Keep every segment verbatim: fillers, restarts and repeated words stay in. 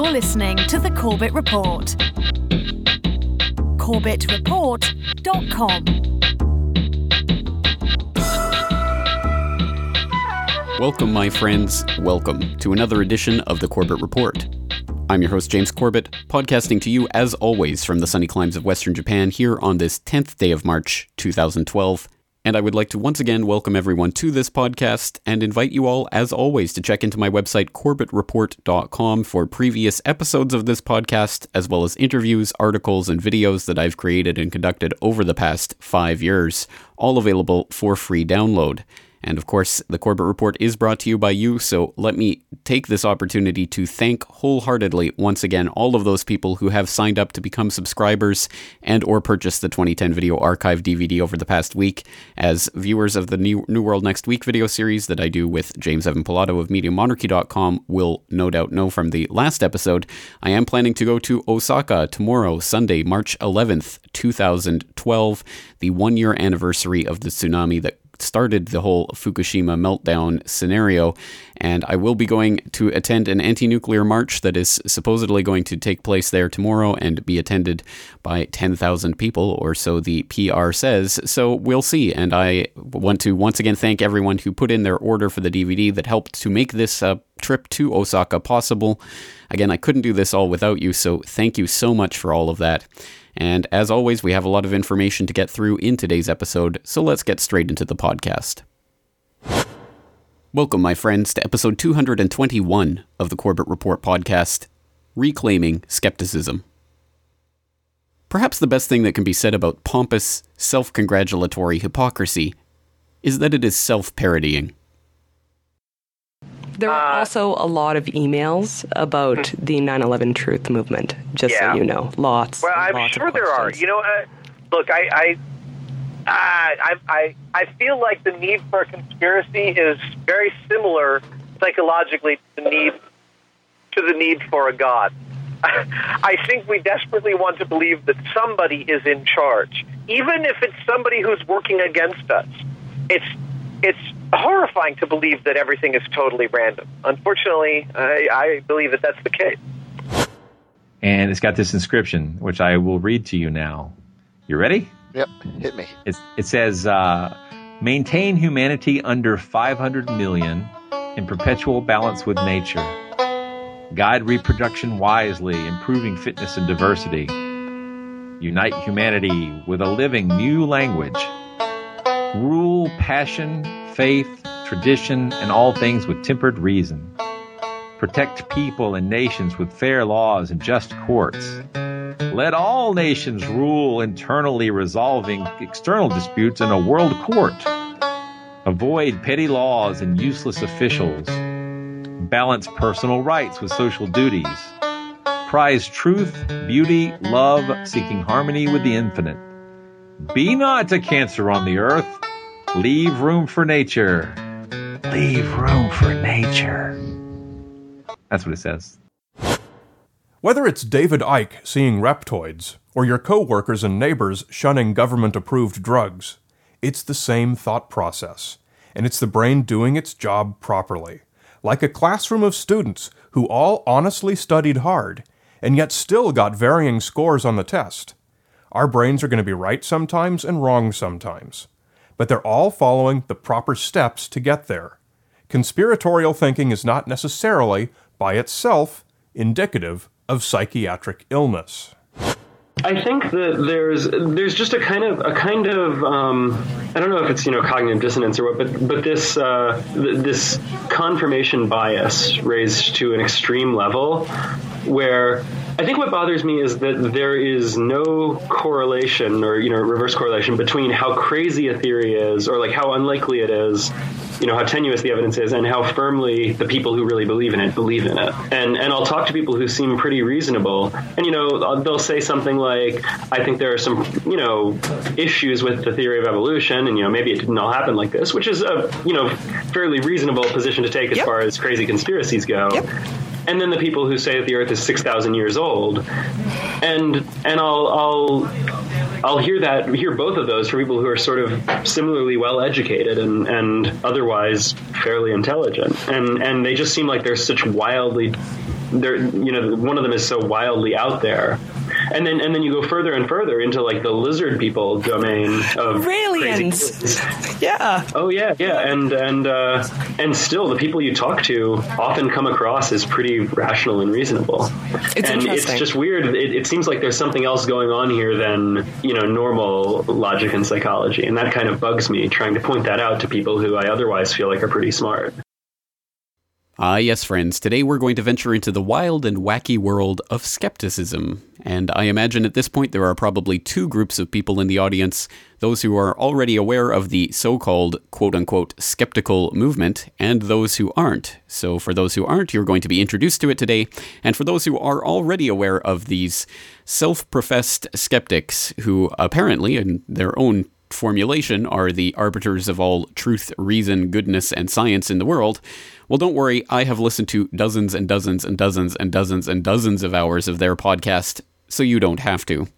You're listening to The Corbett Report. corbett report dot com. Welcome, my friends. Welcome to another edition of The Corbett Report. I'm your host, James Corbett, podcasting to you, as always, from the sunny climes of Western Japan here on this tenth day of March, two thousand twelve. And I would like to once again welcome everyone to this podcast and invite you all, as always, to check into my website, corbett report dot com, for previous episodes of this podcast, as well as interviews, articles, and videos that I've created and conducted over the past five years, all available for free download. And of course, the Corbett Report is brought to you by you, so let me take this opportunity to thank wholeheartedly once again all of those people who have signed up to become subscribers and or purchase the twenty ten Video Archive D V D over the past week. As viewers of the New, New World Next Week video series that I do with James Evan Pilato of Media Monarchy dot com will no doubt know from the last episode, I am planning to go to Osaka tomorrow, Sunday, March eleventh, two thousand twelve, the one-year anniversary of the tsunami that started the whole Fukushima meltdown scenario, and I will be going to attend an anti-nuclear march that is supposedly going to take place there tomorrow and be attended by ten thousand people, or so the P R says, so we'll see. And I want to once again thank everyone who put in their order for the D V D that helped to make this uh, trip to Osaka possible. Again, I couldn't do this all without you, so thank you so much for all of that. And as always, we have a lot of information to get through in today's episode, so let's get straight into the podcast. Welcome, my friends, to episode two hundred twenty-one of the Corbett Report podcast, Reclaiming Skepticism. Perhaps the best thing that can be said about pompous, self-congratulatory hypocrisy is that it is self-parodying. There are Uh, also a lot of emails about the nine eleven truth movement, just Yeah. so you know. Lots. Well, I'm lots sure of there are. questions. You know, uh, look, I, I, uh, I, I, I feel like the need for a conspiracy is very similar psychologically to the need to the need for a God. I think we desperately want to believe that somebody is in charge, even if it's somebody who's working against us. It's it's horrifying to believe that everything is totally random. Unfortunately, I, I believe that that's the case. And it's got this inscription, which I will read to you now. You ready? Yep, hit me. It's, it says, uh, maintain humanity under five hundred million in perpetual balance with nature. Guide reproduction wisely, improving fitness and diversity. Unite humanity with a living new language. Rule passion, faith, tradition, and all things with tempered reason. Protect people and nations with fair laws and just courts. Let all nations rule internally, resolving external disputes in a world court. Avoid petty laws and useless officials. Balance personal rights with social duties. Prize truth, beauty, love, seeking harmony with the infinite. Be not a cancer on the earth. Leave room for nature. Leave room for nature. That's what it says. Whether it's David Icke seeing reptoids, or your co-workers and neighbors shunning government-approved drugs, it's the same thought process, and it's the brain doing its job properly, like a classroom of students who all honestly studied hard, and yet still got varying scores on the test. Our brains are going to be right sometimes and wrong sometimes, but they're all following the proper steps to get there. Conspiratorial thinking is not necessarily, by itself, indicative of psychiatric illness. I think that there's there's just a kind of a kind of um, I don't know if it's you know cognitive dissonance or what, but but this uh, th- this confirmation bias raised to an extreme level, where I think what bothers me is that there is no correlation or you know reverse correlation between how crazy a theory is or like how unlikely it is, you know how tenuous the evidence is, and how firmly the people who really believe in it believe in it. And and I'll talk to people who seem pretty reasonable, and you know they'll say something like, I think there are some you know issues with the theory of evolution, and you know maybe it didn't all happen like this, which is a you know fairly reasonable position to take as Yep. far as crazy conspiracies go. Yep. And then the people who say that the Earth is six thousand years old, and and I'll I'll I'll hear that hear both of those for people who are sort of similarly well educated and, and otherwise fairly intelligent, and and they just seem like they're such wildly they're, you know, one of them is so wildly out there. And then and then you go further and further into like the lizard people domain of aliens. Yeah. Oh yeah, yeah, and and uh, and still the people you talk to often come across as pretty rational and reasonable. It's and interesting. It's just weird. It, it seems like there's something else going on here than, you know, normal logic and psychology, and that kind of bugs me. Trying to point that out to people who I otherwise feel like are pretty smart. Ah, yes, friends. Today we're going to venture into the wild and wacky world of skepticism. And I imagine at this point there are probably two groups of people in the audience, those who are already aware of the so-called quote-unquote skeptical movement, and those who aren't. So for those who aren't, you're going to be introduced to it today. And for those who are already aware of these self-professed skeptics who apparently, in their own formulation, are the arbiters of all truth, reason, goodness, and science in the world, well, don't worry, I have listened to dozens and dozens and dozens and dozens and dozens of hours of their podcast, so you don't have to.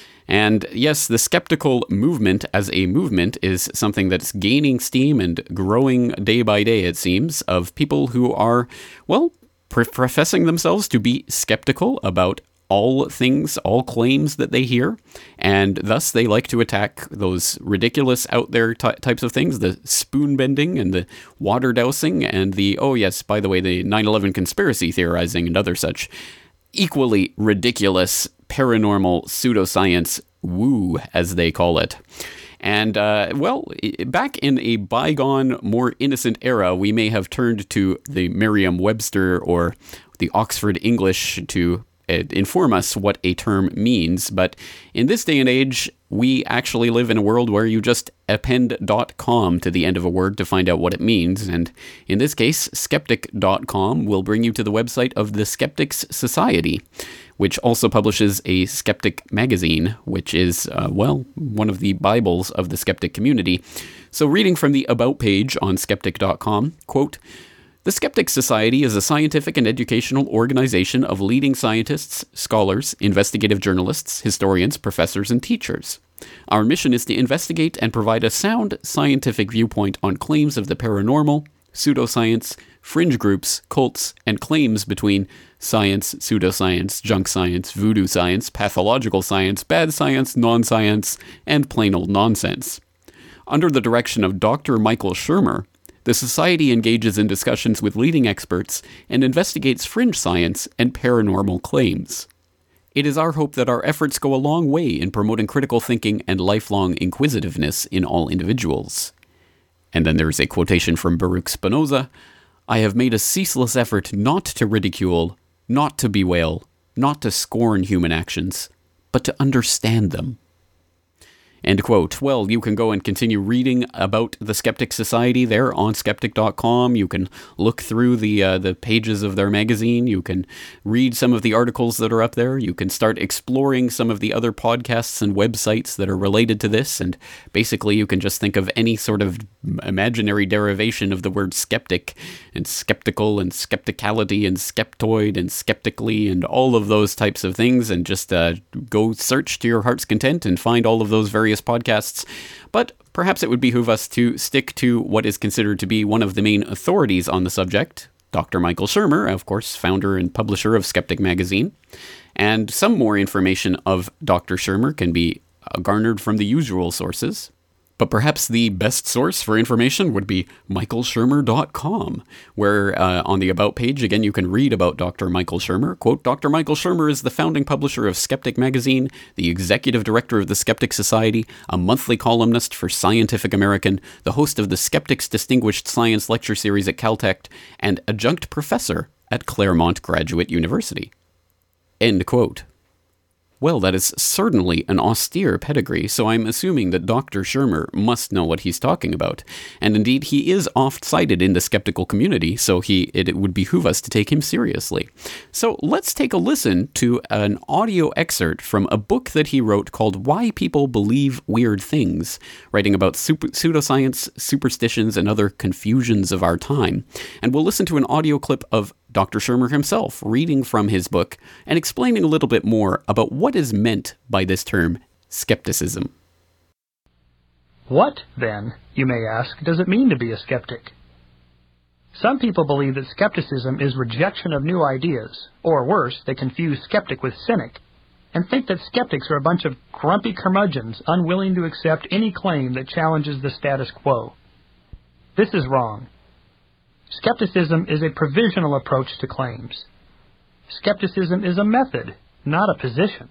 And yes, the skeptical movement as a movement is something that's gaining steam and growing day by day, it seems, of people who are, well, pre- professing themselves to be skeptical about all things, all claims that they hear, and thus they like to attack those ridiculous out there ty- types of things, the spoon bending and the water dousing and the, oh yes, by the way, the nine eleven conspiracy theorizing and other such equally ridiculous paranormal pseudoscience woo, as they call it. And, uh, well, back in a bygone, more innocent era, we may have turned to the Merriam-Webster or the Oxford English to inform us what a term means, but in this day and age, we actually live in a world where you just append .com to the end of a word to find out what it means, and in this case, skeptic dot com will bring you to the website of the Skeptics Society, which also publishes a skeptic magazine, which is, uh, well, one of the Bibles of the skeptic community. So reading from the About page on skeptic dot com, quote, "The Skeptics Society is a scientific and educational organization of leading scientists, scholars, investigative journalists, historians, professors, and teachers. Our mission is to investigate and provide a sound scientific viewpoint on claims of the paranormal, pseudoscience, fringe groups, cults, and claims between science, pseudoscience, junk science, voodoo science, pathological science, bad science, non-science, and plain old nonsense. Under the direction of Doctor Michael Shermer, the Society engages in discussions with leading experts and investigates fringe science and paranormal claims. It is our hope that our efforts go a long way in promoting critical thinking and lifelong inquisitiveness in all individuals." And then there's a quotation from Baruch Spinoza, "I have made a ceaseless effort not to ridicule, not to bewail, not to scorn human actions, but to understand them." End quote. Well, you can go and continue reading about the Skeptic Society there on skeptic dot com. You can look through the uh, the pages of their magazine. You can read some of the articles that are up there. You can start exploring some of the other podcasts and websites that are related to this. And basically, you can just think of any sort of imaginary derivation of the word skeptic, and skeptical, and skepticality, and skeptoid, and skeptically, and all of those types of things, and just uh, go search to your heart's content and find all of those various podcasts. But perhaps it would behoove us to stick to what is considered to be one of the main authorities on the subject, Doctor Michael Shermer, of course, founder and publisher of Skeptic Magazine. And some more information of Doctor Shermer can be garnered from the usual sources. But perhaps the best source for information would be michael shermer dot com, where uh, on the About page, again, you can read about Doctor Michael Shermer. Quote, "Doctor Michael Shermer is the founding publisher of Skeptic Magazine, the executive director of the Skeptic Society, a monthly columnist for Scientific American, the host of the Skeptics Distinguished Science Lecture Series at Caltech, and adjunct professor at Claremont Graduate University." End quote. Well, that is certainly an austere pedigree, so I'm assuming that Doctor Shermer must know what he's talking about. And indeed, he is oft-cited in the skeptical community, so he it, it would behoove us to take him seriously. So let's take a listen to an audio excerpt from a book that he wrote called Why People Believe Weird Things, writing about super, pseudoscience, superstitions, and other confusions of our time. And we'll listen to an audio clip of Doctor Shermer himself reading from his book and explaining a little bit more about what is meant by this term, skepticism. What, then, you may ask, does it mean to be a skeptic? Some people believe that skepticism is rejection of new ideas, or worse, they confuse skeptic with cynic, and think that skeptics are a bunch of grumpy curmudgeons unwilling to accept any claim that challenges the status quo. This is wrong. Skepticism is a provisional approach to claims. Skepticism is a method, not a position.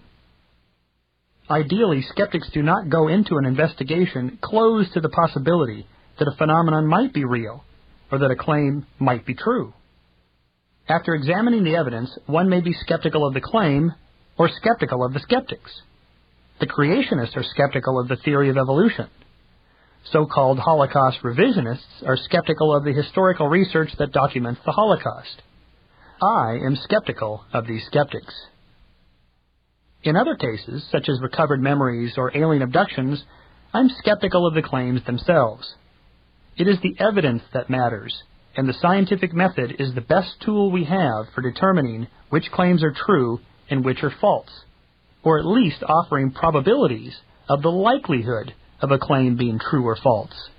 Ideally, skeptics do not go into an investigation closed to the possibility that a phenomenon might be real, or that a claim might be true. After examining the evidence, one may be skeptical of the claim, or skeptical of the skeptics. The creationists are skeptical of the theory of evolution. So-called Holocaust revisionists are skeptical of the historical research that documents the Holocaust. I am skeptical of these skeptics. In other cases, such as recovered memories or alien abductions, I'm skeptical of the claims themselves. It is the evidence that matters, and the scientific method is the best tool we have for determining which claims are true and which are false, or at least offering probabilities of the likelihood of a claim being true or false.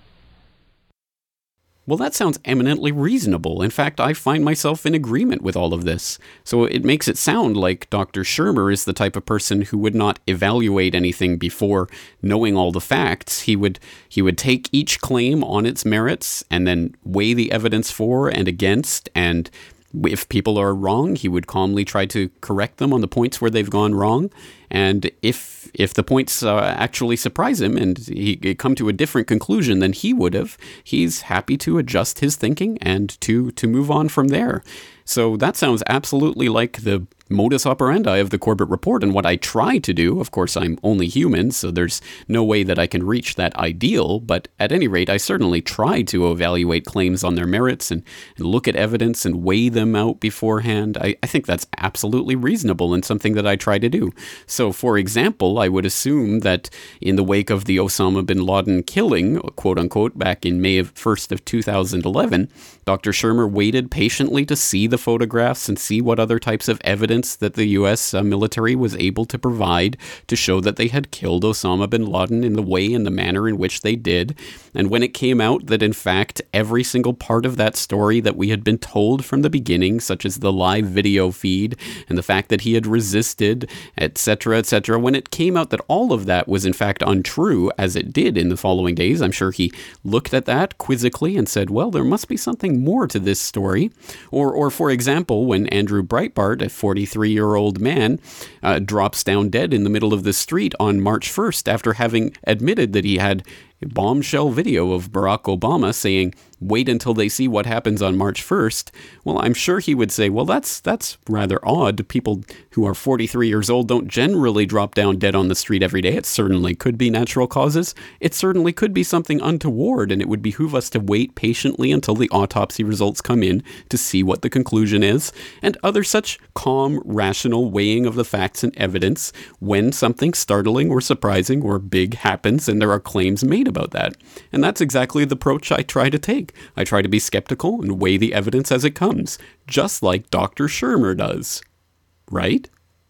Well, that sounds eminently reasonable. In fact, I find myself in agreement with all of this. So it makes it sound like Doctor Shermer is the type of person who would not evaluate anything before knowing all the facts. He would he would take each claim on its merits and then weigh the evidence for and against, and if people are wrong, he would calmly try to correct them on the points where they've gone wrong. And if if the points uh, actually surprise him and he, he come to a different conclusion than he would have, he's happy to adjust his thinking and to to move on from there. So that sounds absolutely like the modus operandi of the Corbett Report and what I try to do. Of course, I'm only human, so there's no way that I can reach that ideal, but at any rate, I certainly try to evaluate claims on their merits and, and look at evidence and weigh them out beforehand. I, I think that's absolutely reasonable and something that I try to do. So, for example, I would assume that in the wake of the Osama bin Laden killing, quote-unquote, back in May first of two thousand eleven, Doctor Shermer waited patiently to see the photographs and see what other types of evidence that the U S uh, military was able to provide to show that they had killed Osama bin Laden in the way and the manner in which they did. And when it came out that, in fact, every single part of that story that we had been told from the beginning, such as the live video feed and the fact that he had resisted, et cetera, et cetera, when it came out that all of that was, in fact, untrue, as it did in the following days, I'm sure he looked at that quizzically and said, well, there must be something more to this story. Or, or for example, when Andrew Breitbart, a forty-three-year-old man, uh, drops down dead in the middle of the street on March first after having admitted that he had a bombshell video of Barack Obama saying, wait until they see what happens on March first. Well, I'm sure he would say, well, that's that's rather odd. People who are forty-three years old don't generally drop down dead on the street every day. It certainly could be natural causes. It certainly could be something untoward, and it would behoove us to wait patiently until the autopsy results come in to see what the conclusion is, and other such calm, rational weighing of the facts and evidence when something startling or surprising or big happens and there are claims made about that. And that's exactly the approach I try to take. I try to be skeptical and weigh the evidence as it comes, just like Doctor Shermer does. Right?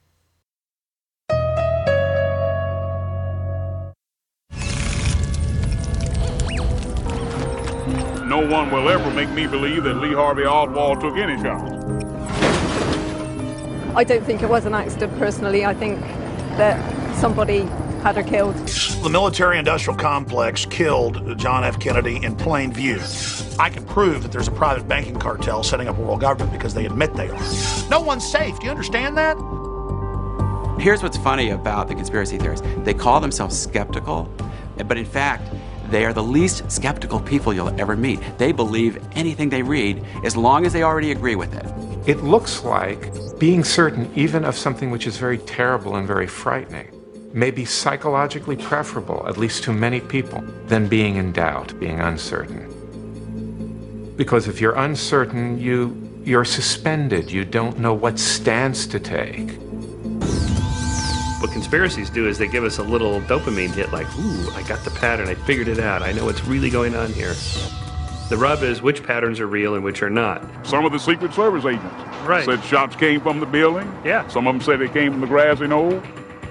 No one will ever make me believe that Lee Harvey Oswald took any shots. I don't think it was an accident personally. I think that somebody had her killed. The military-industrial complex killed John F. Kennedy in plain view. I can prove that there's a private banking cartel setting up a world government because they admit they are. No one's safe. Do you understand that? Here's what's funny about the conspiracy theorists. They call themselves skeptical, but in fact, they are the least skeptical people you'll ever meet. They believe anything they read as long as they already agree with it. It looks like being certain even of something which is very terrible and very frightening may be psychologically preferable, at least to many people, than being in doubt, being uncertain. Because if you're uncertain, you, you're suspended. You don't know what stance to take. What conspiracies do is they give us a little dopamine hit, like, ooh, I got the pattern, I figured it out, I know what's really going on here. The rub is which patterns are real and which are not. Some of the Secret Service agents right. said shots came from the building. Yeah. Some of them said they came from the grassy knoll.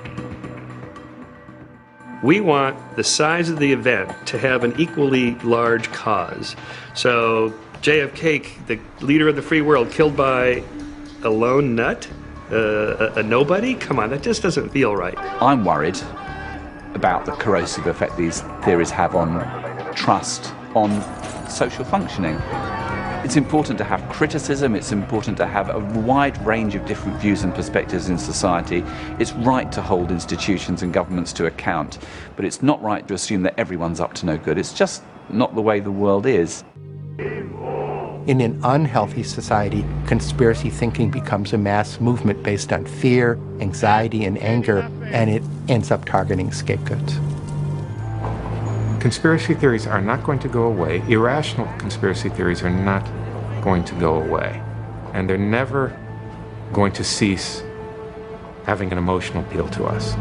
We want the size of the event to have an equally large cause. So J F K, the leader of the free world, killed by a lone nut? Uh, a, a nobody? Come on, that just doesn't feel right. I'm worried about the corrosive effect these theories have on trust, on social functioning. It's important to have criticism, it's important to have a wide range of different views and perspectives in society. It's right to hold institutions and governments to account, but it's not right to assume that everyone's up to no good. It's just not the way the world is. In an unhealthy society, conspiracy thinking becomes a mass movement based on fear, anxiety, and anger, and it ends up targeting scapegoats. Conspiracy theories are not going to go away. Irrational conspiracy theories are not going to go away. And they're never going to cease having an emotional appeal to us.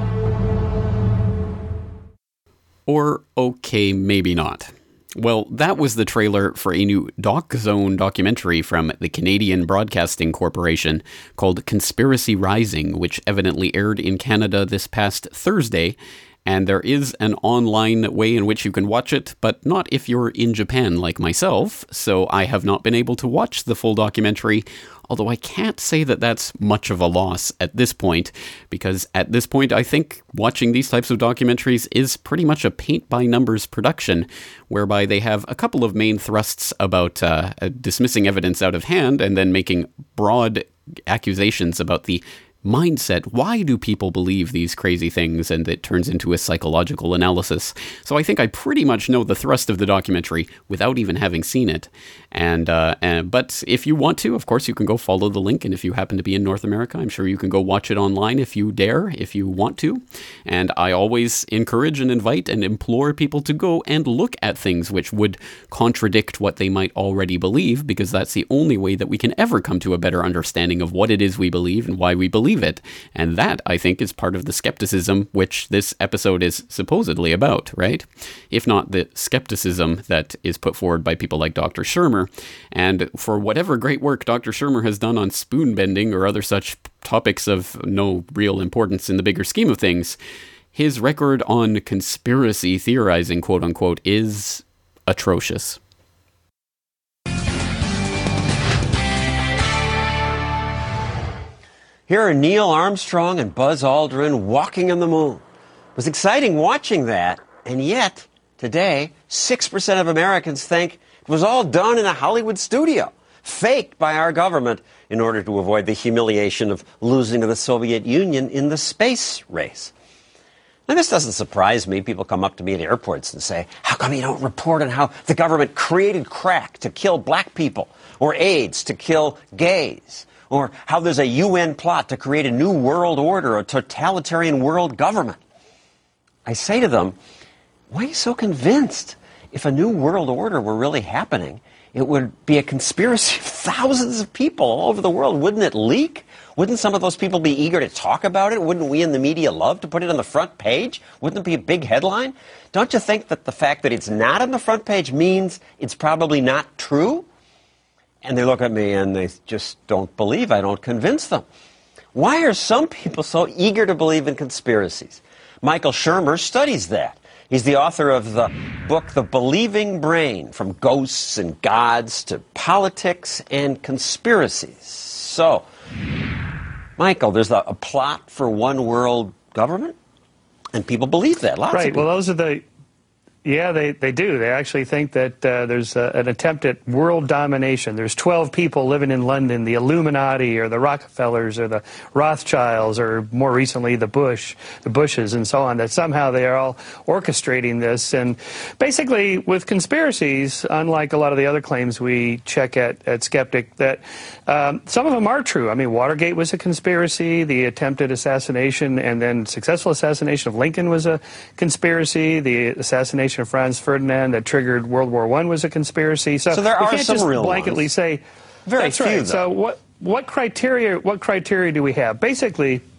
Or, okay, maybe not. Well, that was the trailer for a new Doc Zone documentary from the Canadian Broadcasting Corporation called Conspiracy Rising, which evidently aired in Canada this past Thursday. And there is an online way in which you can watch it, but not if you're in Japan like myself, so I have not been able to watch the full documentary, although I can't say that that's much of a loss at this point, because at this point I think watching these types of documentaries is pretty much a paint-by-numbers production, whereby they have a couple of main thrusts about uh, dismissing evidence out of hand and then making broad accusations about the mindset. Why do people believe these crazy things? And it turns into a psychological analysis. So I think I pretty much know the thrust of the documentary without even having seen it. And, uh, and but if you want to, of course, you can go follow the link. And if you happen to be in North America, I'm sure you can go watch it online if you dare, if you want to. And I always encourage and invite and implore people to go and look at things which would contradict what they might already believe, because that's the only way that we can ever come to a better understanding of what it is we believe and why we believe it. And that, I think, is part of the skepticism which this episode is supposedly about, right? If not the skepticism that is put forward by people like Doctor Shermer. And for whatever great work Doctor Shermer has done on spoon bending or other such topics of no real importance in the bigger scheme of things, his record on conspiracy theorizing, quote unquote, is atrocious. Here are Neil Armstrong and Buzz Aldrin walking on the moon. It was exciting watching that, and yet, today, six percent of Americans think it was all done in a Hollywood studio, faked by our government in order to avoid the humiliation of losing to the Soviet Union in the space race. Now, this doesn't surprise me. People come up to me at airports and say, how come you don't report on how the government created crack to kill black people, or AIDS to kill gays? Or how there's a U N plot to create a new world order, a totalitarian world government. I say to them, why are you so convinced? If a new world order were really happening, it would be a conspiracy of thousands of people all over the world. Wouldn't it leak? Wouldn't some of those people be eager to talk about it? Wouldn't we in the media love to put it on the front page? Wouldn't it be a big headline? Don't you think that the fact that it's not on the front page means it's probably not true? And they look at me and they just don't believe. I don't convince them. Why are some people so eager to believe in conspiracies? Michael Shermer studies that. He's the author of the book, The Believing Brain, From Ghosts and Gods to Politics and Conspiracies. So, Michael, there's a, a plot for one world government, and people believe that. Lots right. of people. Well, those are the... Yeah, they, they do. They actually think that uh, there's a, an attempt at world domination. There's twelve people living in London, the Illuminati or the Rockefellers or the Rothschilds or more recently the Bush, the Bushes and so on, that somehow they are all orchestrating this. And basically with conspiracies, unlike a lot of the other claims we check at, at Skeptic, that um, some of them are true. I mean, Watergate was a conspiracy. The attempted assassination and then successful assassination of Lincoln was a conspiracy. The assassination of Franz Ferdinand that triggered World War One was a conspiracy. So, so there we are can't some just real blanketly ones. say Very that's few, right. though. So what what criteria what criteria do we have? Basically,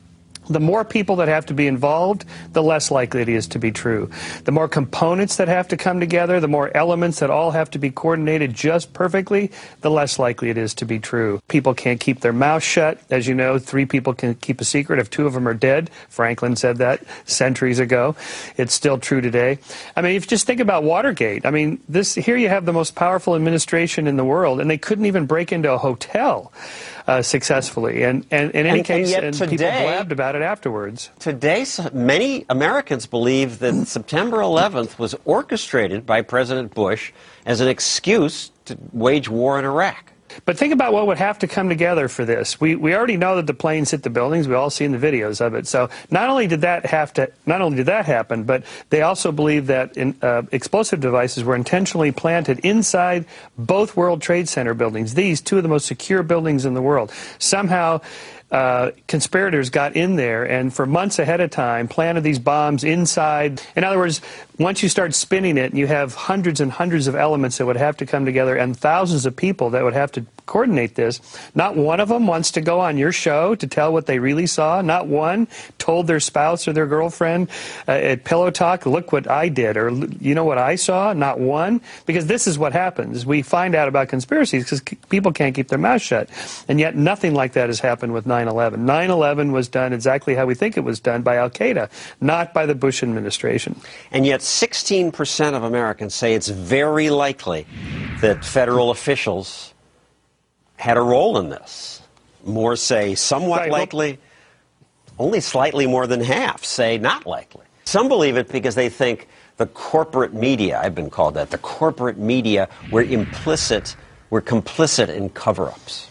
The more people that have to be involved, the less likely it is to be true. The more components that have to come together, the more elements that all have to be coordinated just perfectly, the less likely it is to be true. People can't keep their mouth shut. As you know, three people can keep a secret if two of them are dead. Franklin said that centuries ago. It's still true today. I mean, if you just think about Watergate, I mean, this here you have the most powerful administration in the world, and they couldn't even break into a hotel uh, successfully. And, and in any and, case, and, and today, people blabbed about it afterwards. Today, many Americans believe that September eleventh was orchestrated by President Bush as an excuse to wage war in Iraq. But think about what would have to come together for this. We we already know that the planes hit the buildings. We all seen the videos of it. So not only did that have to, not only did that happen, but they also believe that in, uh, explosive devices were intentionally planted inside both World Trade Center buildings. These two of the most secure buildings in the world. Somehow, Uh, conspirators got in there and for months ahead of time planted these bombs inside. In other words, once you start spinning it, you have hundreds and hundreds of elements that would have to come together and thousands of people that would have to coordinate this. Not one of them wants to go on your show to tell what they really saw. Not one told their spouse or their girlfriend uh, at Pillow Talk, look what I did, or you know what I saw? Not one. Because this is what happens. We find out about conspiracies because people can't keep their mouth shut. And yet nothing like that has happened with nine eleven. nine eleven was done exactly how we think it was done, by Al-Qaeda, not by the Bush administration. And yet sixteen percent of Americans say it's very likely that federal officials had a role in this. More say somewhat right, likely. Well, only slightly more than half say not likely. Some believe it because they think the corporate media, I've been called that, the corporate media were implicit, were complicit in cover-ups.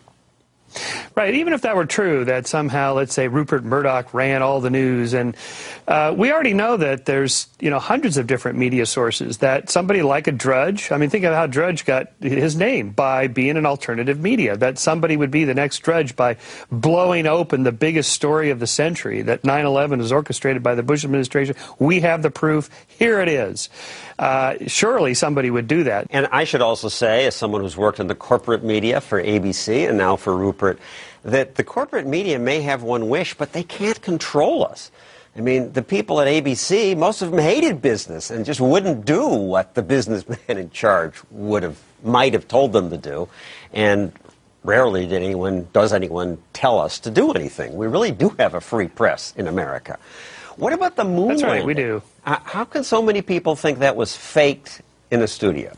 Right, even if that were true, that somehow, let's say, Rupert Murdoch ran all the news, and uh, we already know that there's, you know, hundreds of different media sources, that somebody like a Drudge, I mean, think of how Drudge got his name, by being an alternative media, that somebody would be the next Drudge by blowing open the biggest story of the century, that nine eleven was orchestrated by the Bush administration. We have the proof. Here it is. Uh, surely somebody would do that. And I should also say, as someone who's worked in the corporate media for A B C and now for Rupert, that the corporate media may have one wish, but they can't control us. I mean, the people at A B C, most of them hated business and just wouldn't do what the businessman in charge would have, might have told them to do. And rarely did anyone, does anyone tell us to do anything. We really do have a free press in America. What about the moon That's right, landing? we do. Uh, how can so many people think that was faked in a studio?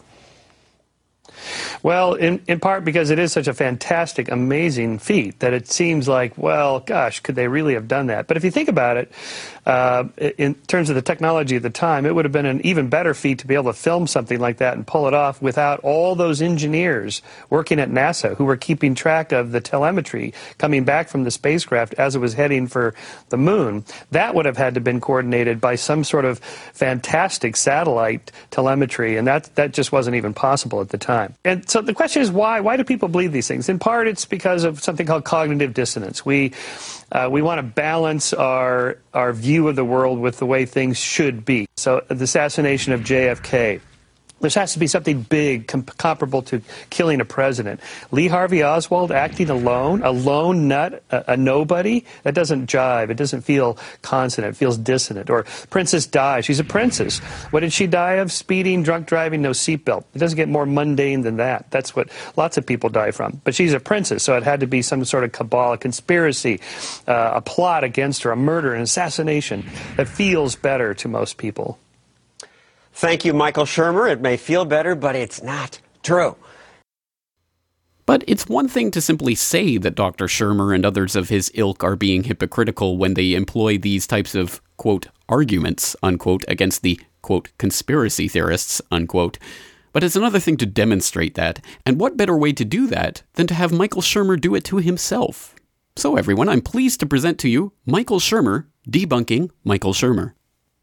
Well, in, in part because it is such a fantastic, amazing feat that it seems like, well, gosh, could they really have done that? But if you think about it, uh, in terms of the technology at the time, it would have been an even better feat to be able to film something like that and pull it off without all those engineers working at NASA who were keeping track of the telemetry coming back from the spacecraft as it was heading for the moon. That would have had to have been coordinated by some sort of fantastic satellite telemetry, and that, that just wasn't even possible at the time. And so the question is why? Why do people believe these things? In part, it's because of something called cognitive dissonance. We uh, we want to balance our our view of the world with the way things should be. So the assassination of J F K. There has to be something big, com comparable to killing a president. Lee Harvey Oswald acting alone, a lone nut, a, a nobody, that doesn't jive. It doesn't feel consonant. It feels dissonant. Or Princess Di, she's a princess. What did she die of? Speeding, drunk driving, no seatbelt. It doesn't get more mundane than that. That's what lots of people die from. But she's a princess, so it had to be some sort of cabal, a conspiracy, uh, a plot against her, a murder, an assassination that feels better to most people. Thank you, Michael Shermer. It may feel better, but it's not true. But it's one thing to simply say that Doctor Shermer and others of his ilk are being hypocritical when they employ these types of, quote, arguments, unquote, against the, quote, conspiracy theorists, unquote. But it's another thing to demonstrate that, and what better way to do that than to have Michael Shermer do it to himself? So everyone, I'm pleased to present to you Michael Shermer debunking Michael Shermer.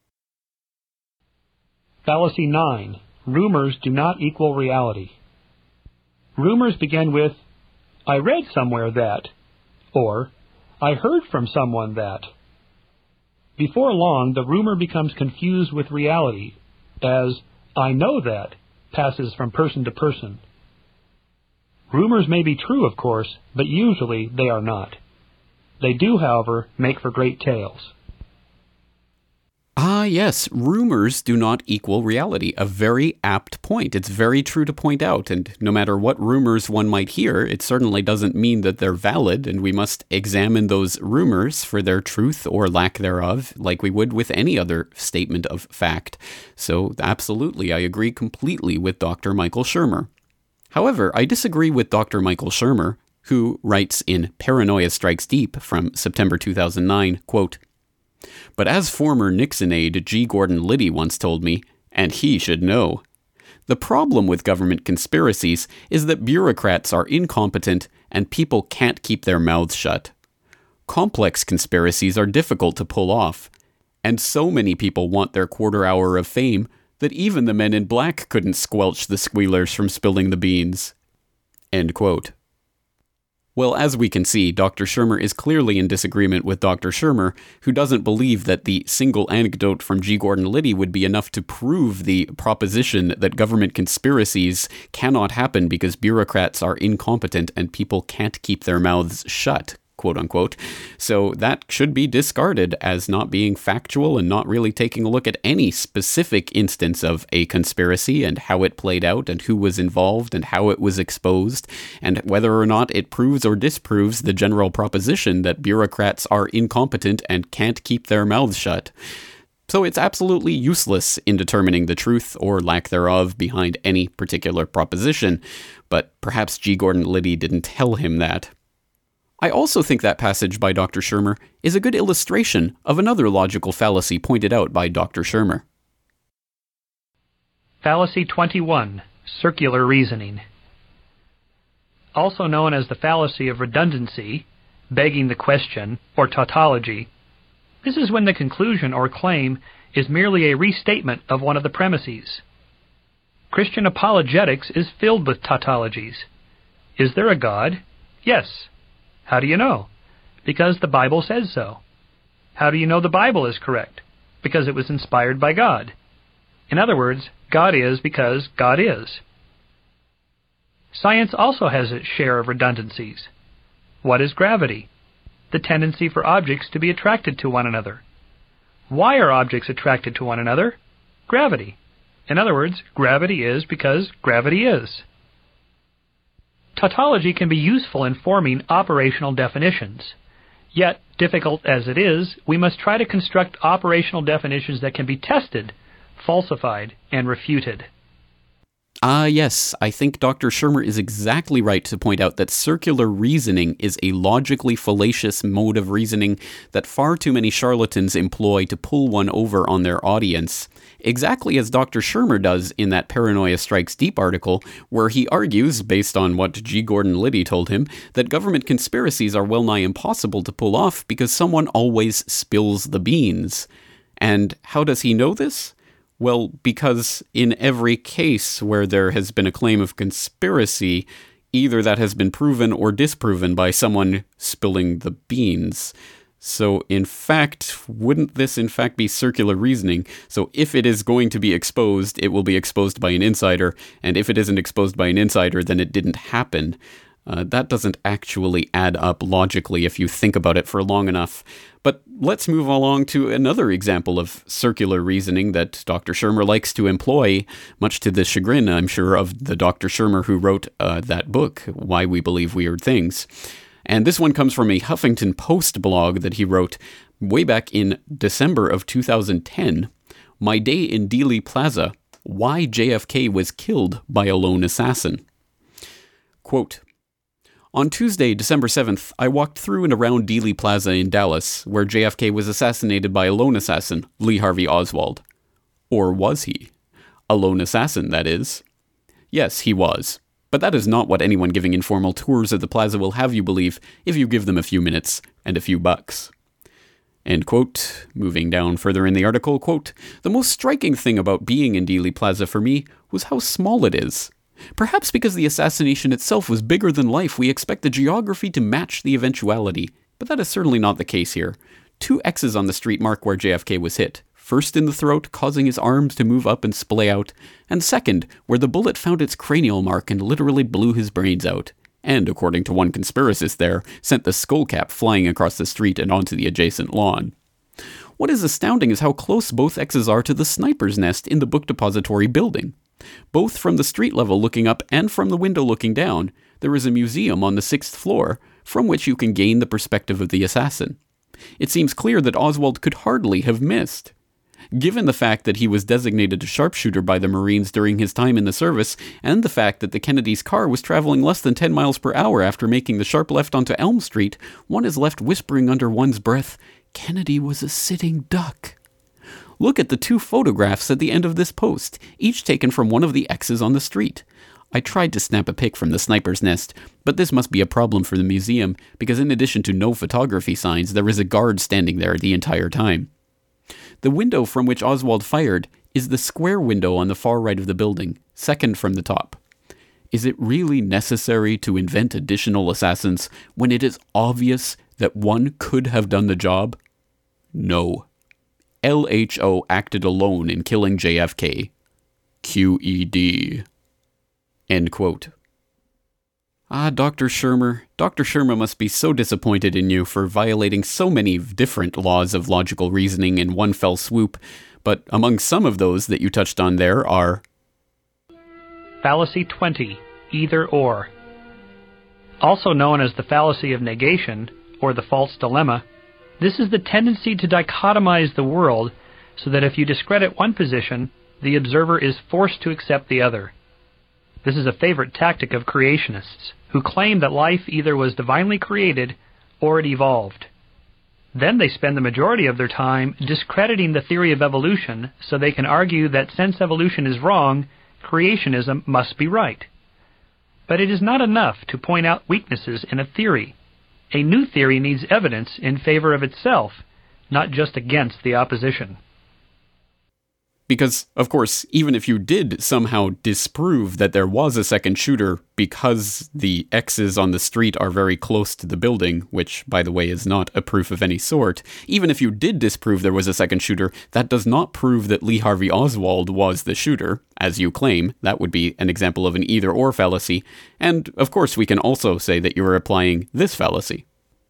Fallacy nine. Rumors do not equal reality. Rumors begin with, I read somewhere that, or I heard from someone that. Before long, the rumor becomes confused with reality, as I know that passes from person to person. Rumors may be true, of course, but usually they are not. They do, however, make for great tales. Ah, yes, rumors do not equal reality. A very apt point. It's very true to point out, and no matter what rumors one might hear, it certainly doesn't mean that they're valid, and we must examine those rumors for their truth or lack thereof, like we would with any other statement of fact. So, absolutely, I agree completely with Doctor Michael Shermer. However, I disagree with Doctor Michael Shermer, who writes in Paranoia Strikes Deep from September two thousand nine, quote, "But as former Nixon aide G. Gordon Liddy once told me, and he should know, the problem with government conspiracies is that bureaucrats are incompetent and people can't keep their mouths shut. Complex conspiracies are difficult to pull off, and so many people want their quarter hour of fame that even the men in black couldn't squelch the squealers from spilling the beans." End quote. Well, as we can see, Doctor Shermer is clearly in disagreement with Doctor Shermer, who doesn't believe that the single anecdote from G. Gordon Liddy would be enough to prove the proposition that government conspiracies cannot happen because bureaucrats are incompetent and people can't keep their mouths shut, quote unquote. So that should be discarded as not being factual and not really taking a look at any specific instance of a conspiracy and how it played out and who was involved and how it was exposed and whether or not it proves or disproves the general proposition that bureaucrats are incompetent and can't keep their mouths shut. So it's absolutely useless in determining the truth or lack thereof behind any particular proposition, but perhaps G. Gordon Liddy didn't tell him that. I also think that passage by Doctor Shermer is a good illustration of another logical fallacy pointed out by Doctor Shermer. Fallacy twenty-one, circular reasoning. Also known as the fallacy of redundancy, begging the question, or tautology, this is when the conclusion or claim is merely a restatement of one of the premises. Christian apologetics is filled with tautologies. Is there a God? Yes. How do you know? Because the Bible says so. How do you know the Bible is correct? Because it was inspired by God. In other words, God is because God is. Science also has its share of redundancies. What is gravity? The tendency for objects to be attracted to one another. Why are objects attracted to one another? Gravity. In other words, gravity is because gravity is. Tautology can be useful in forming operational definitions. Yet, difficult as it is, we must try to construct operational definitions that can be tested, falsified, and refuted. Ah, uh, yes, I think Doctor Shermer is exactly right to point out that circular reasoning is a logically fallacious mode of reasoning that far too many charlatans employ to pull one over on their audience. Exactly as Doctor Shermer does in that Paranoia Strikes Deep article, where he argues, based on what G. Gordon Liddy told him, that government conspiracies are well nigh impossible to pull off because someone always spills the beans. And how does he know this? Well, because in every case where there has been a claim of conspiracy, either that has been proven or disproven by someone spilling the beans. So, in fact, wouldn't this in fact be circular reasoning? So if it is going to be exposed, it will be exposed by an insider, and if it isn't exposed by an insider, then it didn't happen. Uh, that doesn't actually add up logically if you think about it for long enough. But let's move along to another example of circular reasoning that Doctor Shermer likes to employ, much to the chagrin, I'm sure, of the Doctor Shermer who wrote uh, that book, Why We Believe Weird Things. And this one comes from a Huffington Post blog that he wrote way back in December of two thousand ten. My Day in Dealey Plaza, Why J F K Was Killed by a Lone Assassin. Quote, on Tuesday, December seventh, I walked through and around Dealey Plaza in Dallas, where J F K was assassinated by a lone assassin, Lee Harvey Oswald. Or was he? A lone assassin, that is. Yes, he was. But that is not what anyone giving informal tours of the plaza will have you believe if you give them a few minutes and a few bucks. End quote. Moving down further in the article, quote, the most striking thing about being in Dealey Plaza for me was how small it is. Perhaps because the assassination itself was bigger than life, we expect the geography to match the eventuality, but that is certainly not the case here. Two X's on the street mark where J F K was hit. First in the throat, causing his arms to move up and splay out, and second, where the bullet found its cranial mark and literally blew his brains out. and, according to one conspiracist there, sent the skullcap flying across the street and onto the adjacent lawn. What is astounding is how close both X's are to the sniper's nest in the book depository building. Both from the street level looking up and from the window looking down, there is a museum on the sixth floor from which you can gain the perspective of the assassin. It seems clear that Oswald could hardly have missed. Given the fact that he was designated a sharpshooter by the Marines during his time in the service, and the fact that the Kennedys' car was traveling less than ten miles per hour after making the sharp left onto Elm Street, one is left whispering under one's breath, Kennedy was a sitting duck. Look at the two photographs at the end of this post, each taken from one of the X's on the street. I tried to snap a pic from the sniper's nest, but this must be a problem for the museum, because in addition to no photography signs, there is a guard standing there the entire time. The window from which Oswald fired is the square window on the far right of the building, second from the top. Is it really necessary to invent additional assassins when it is obvious that one could have done the job? No. L H O acted alone in killing J F K. Q E D. End quote. Ah, Doctor Shermer. Doctor Shermer must be so disappointed in you for violating so many different laws of logical reasoning in one fell swoop, but among some of those that you touched on there are... Fallacy twenty, either or. Also known as the fallacy of negation, or the false dilemma, this is the tendency to dichotomize the world so that if you discredit one position, the observer is forced to accept the other. This is a favorite tactic of creationists, who claim that life either was divinely created or it evolved. Then they spend the majority of their time discrediting the theory of evolution so they can argue that since evolution is wrong, creationism must be right. But it is not enough to point out weaknesses in a theory. A new theory needs evidence in favor of itself, not just against the opposition. Because, of course, even if you did somehow disprove that there was a second shooter because the X's on the street are very close to the building, which, by the way, is not a proof of any sort, even if you did disprove there was a second shooter, that does not prove that Lee Harvey Oswald was the shooter, as you claim. That would be an example of an either-or fallacy. And, of course, we can also say that you are applying this fallacy.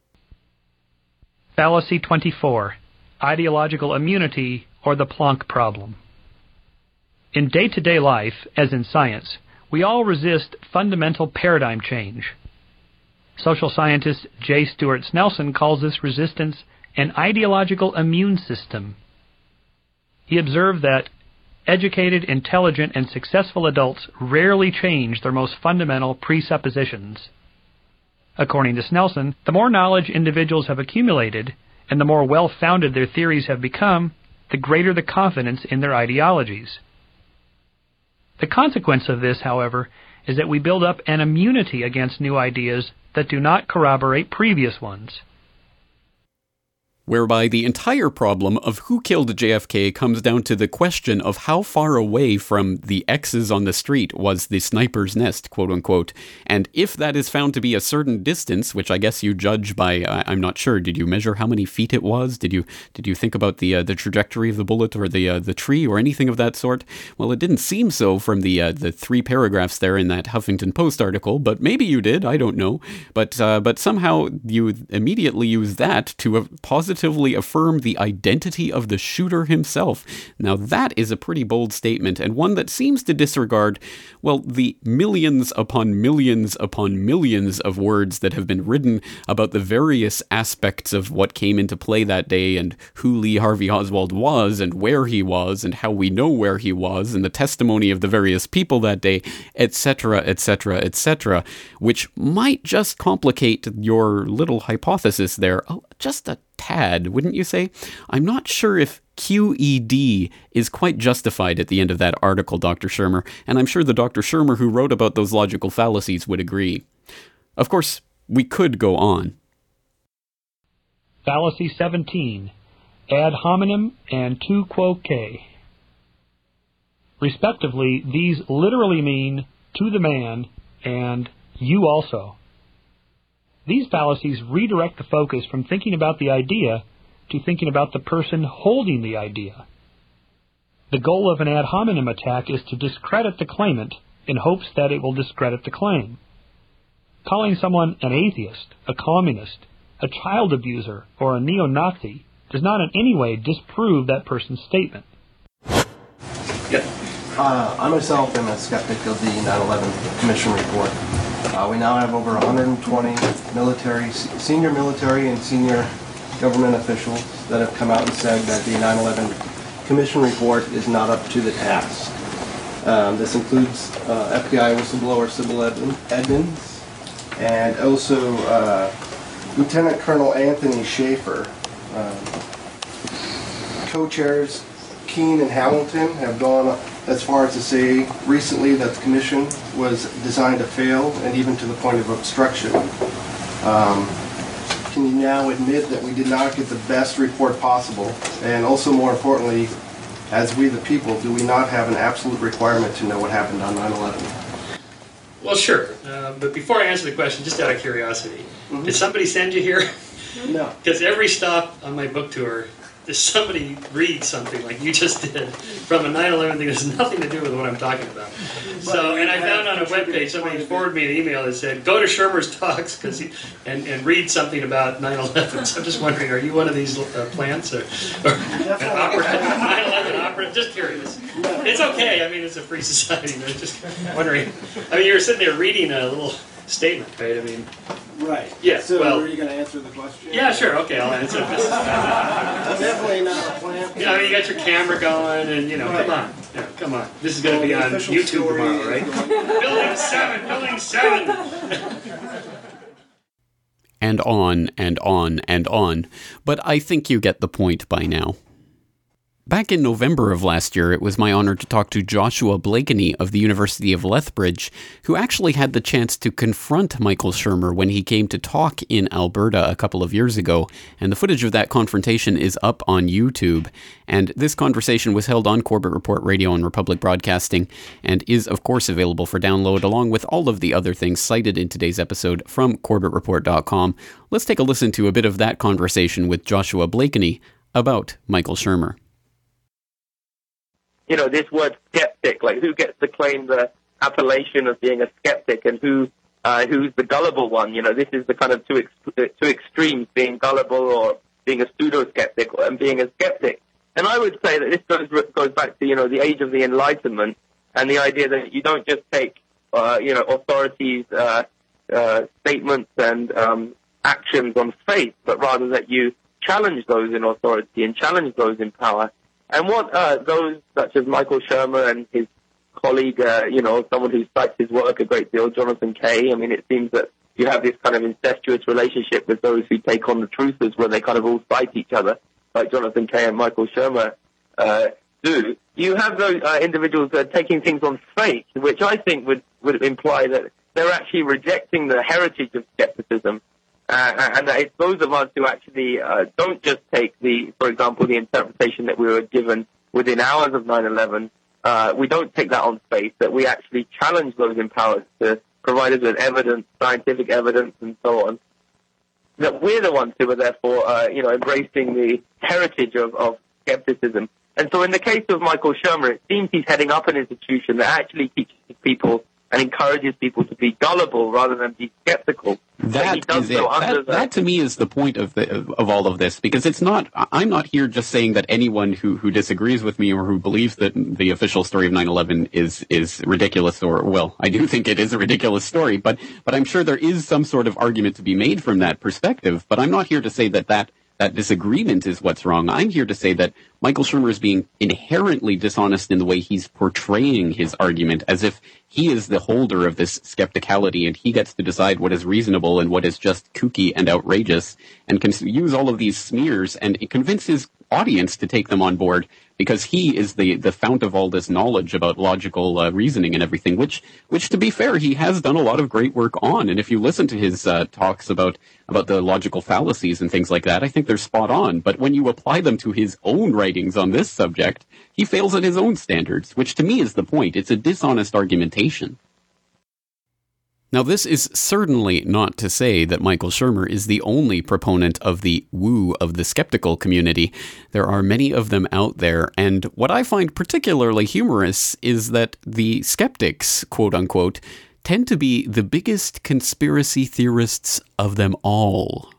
Fallacy twenty-four. Ideological immunity or the Planck problem. In day-to-day life, as in science, we all resist fundamental paradigm change. Social scientist J. Stuart Snelson calls this resistance an ideological immune system. He observed that educated, intelligent, and successful adults rarely change their most fundamental presuppositions. According to Snelson, the more knowledge individuals have accumulated, and the more well-founded their theories have become, the greater the confidence in their ideologies. The consequence of this, however, is that we build up an immunity against new ideas that do not corroborate previous ones. Whereby the entire problem of who killed J F K comes down to the question of how far away from the X's on the street was the sniper's nest, quote-unquote, and if that is found to be a certain distance, which I guess you judge by, uh, I'm not sure, did you measure how many feet it was? Did you did you think about the uh, the trajectory of the bullet or the uh, the tree or anything of that sort? Well, it didn't seem so from the uh, the three paragraphs there in that Huffington Post article, but maybe you did, I don't know. But, uh, but somehow you immediately use that to uh, positively affirm the identity of the shooter himself. Now that is a pretty bold statement, and one that seems to disregard, well, the millions upon millions upon millions of words that have been written about the various aspects of what came into play that day and who Lee Harvey Oswald was and where he was and how we know where he was and the testimony of the various people that day, et cetera, et cetera, et cetera, which might just complicate your little hypothesis there oh, just a tad, wouldn't you say? I'm not sure if Q E D is quite justified at the end of that article, Doctor Shermer, and I'm sure the Doctor Shermer who wrote about those logical fallacies would agree. Of course, we could go on. Fallacy seventeen. Ad hominem and tu quoque. Respectively, these literally mean to the man and you also. These fallacies redirect the focus from thinking about the idea to thinking about the person holding the idea. The goal of an ad hominem attack is to discredit the claimant in hopes that it will discredit the claim. Calling someone an atheist, a communist, a child abuser, or a neo-Nazi does not in any way disprove that person's statement. Yeah. Uh, I myself am a skeptic of the nine eleven Commission report. Uh, we now have over one hundred twenty military, senior military and senior government officials that have come out and said that the nine eleven Commission report is not up to the task. Um, this includes uh, F B I whistleblower Sybil Edmonds and also uh, Lieutenant Colonel Anthony Schaefer. Uh, co-chairs Keene and Hamilton have gone as far as to say recently that the commission was designed to fail and even to the point of obstruction. Um, can you now admit that we did not get the best report possible? And also, more importantly, as we the people, do we not have an absolute requirement to know what happened on nine eleven? Well, sure. Uh, but before I answer the question, just out of curiosity, mm-hmm. did somebody send you here? No. Because every stop on my book tour, does somebody read something like you just did from a nine eleven thing that has nothing to do with what I'm talking about. So, and I found on a webpage, somebody forwarded me an email that said, go to Shermer's Talks cause he, and, and read something about nine eleven. So I'm just wondering, are you one of these uh, plants or, or an opera, nine eleven opera? Just curious. It's okay. I mean, it's a free society. I'm just wondering. I mean, you're sitting there reading a little statement, right? I mean, right. Yeah. So, well, are you going to answer the question? Yeah, sure. Okay, I'll answer this. I'm definitely not a plant. Yeah, I mean, you got your camera going, and you know, right. come on, yeah, come on. This is going to well, be on YouTube tomorrow, right? Building seven, building seven. And on and on and on. But I think you get the point by now. Back in November of last year, it was my honor to talk to Joshua Blakeney of the University of Lethbridge, who actually had the chance to confront Michael Shermer when he came to talk in Alberta a couple of years ago, and the footage of that confrontation is up on YouTube. And this conversation was held on Corbett Report Radio and Republic Broadcasting, and is of course available for download along with all of the other things cited in today's episode from corbett report dot com. Let's take a listen to a bit of that conversation with Joshua Blakeney about Michael Shermer. You know, this word skeptic, like who gets to claim the appellation of being a skeptic and who uh, who's the gullible one? You know, this is the kind of two, ex- two extremes, being gullible or being a pseudo-skeptic and being a skeptic. And I would say that this goes, goes back to, you know, the age of the Enlightenment and the idea that you don't just take, uh, you know, authorities' uh, uh, statements and um, actions on faith, but rather that you challenge those in authority and challenge those in power. And what uh, those such as Michael Shermer and his colleague, uh, you know, someone who cites his work a great deal, Jonathan Kay, I mean, it seems that you have this kind of incestuous relationship with those who take on the truthers where they kind of all cite each other, like Jonathan Kay and Michael Shermer uh, do. You have those uh, individuals that are taking things on faith, which I think would, would imply that they're actually rejecting the heritage of skepticism. Uh, and that it's those of us who actually uh, don't just take the, for example, the interpretation that we were given within hours of nine eleven, uh, we don't take that on faith, that we actually challenge those in power to provide us with evidence, scientific evidence, and so on. That we're the ones who are therefore, uh, you know, embracing the heritage of, of skepticism. And so in the case of Michael Shermer, it seems he's heading up an institution that actually teaches people and encourages people to be gullible rather than be skeptical. That is it. That, that to me is the point of the of, of all of this, because it's not. I'm not here just saying that anyone who, who disagrees with me or who believes that the official story of nine eleven is is ridiculous, or well, I do think it is a ridiculous story, but but I'm sure there is some sort of argument to be made from that perspective. But I'm not here to say that that. That disagreement is what's wrong. I'm here to say that Michael Shermer is being inherently dishonest in the way he's portraying his argument, as if he is the holder of this skepticality and he gets to decide what is reasonable and what is just kooky and outrageous, and can use all of these smears and convince his audience to take them on board because he is the, the fount of all this knowledge about logical uh, reasoning and everything, which, which, to be fair, he has done a lot of great work on. And if you listen to his uh, talks about, about the logical fallacies and things like that, I think they're spot on. But when you apply them to his own writings on this subject, he fails at his own standards, which to me is the point. It's a dishonest argumentation. Now, this is certainly not to say that Michael Shermer is the only proponent of the woo of the skeptical community. There are many of them out there, and what I find particularly humorous is that the skeptics, quote-unquote, tend to be the biggest conspiracy theorists of them all.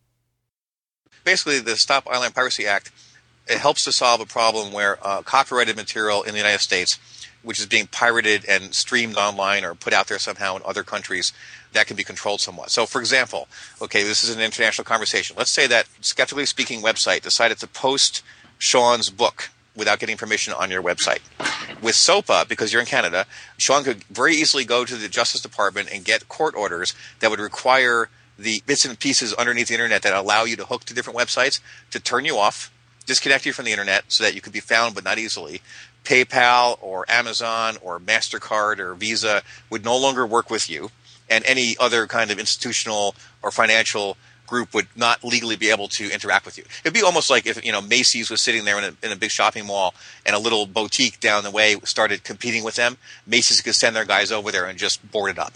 Basically, the Stop Online Piracy Act, it helps to solve a problem where uh, copyrighted material in the United States, which is being pirated and streamed online or put out there somehow in other countries, that can be controlled somewhat. So, for example, okay, this is an international conversation. Let's say that Skeptically Speaking website decided to post Sean's book without getting permission on your website. With SOPA, because you're in Canada, Sean could very easily go to the Justice Department and get court orders that would require the bits and pieces underneath the internet that allow you to hook to different websites to turn you off, disconnect you from the internet so that you could be found but not easily. PayPal or Amazon or MasterCard or Visa would no longer work with you, and any other kind of institutional or financial group would not legally be able to interact with you. It would be almost like if, you know, Macy's was sitting there in a, in a big shopping mall and a little boutique down the way started competing with them. Macy's could send their guys over there and just board it up.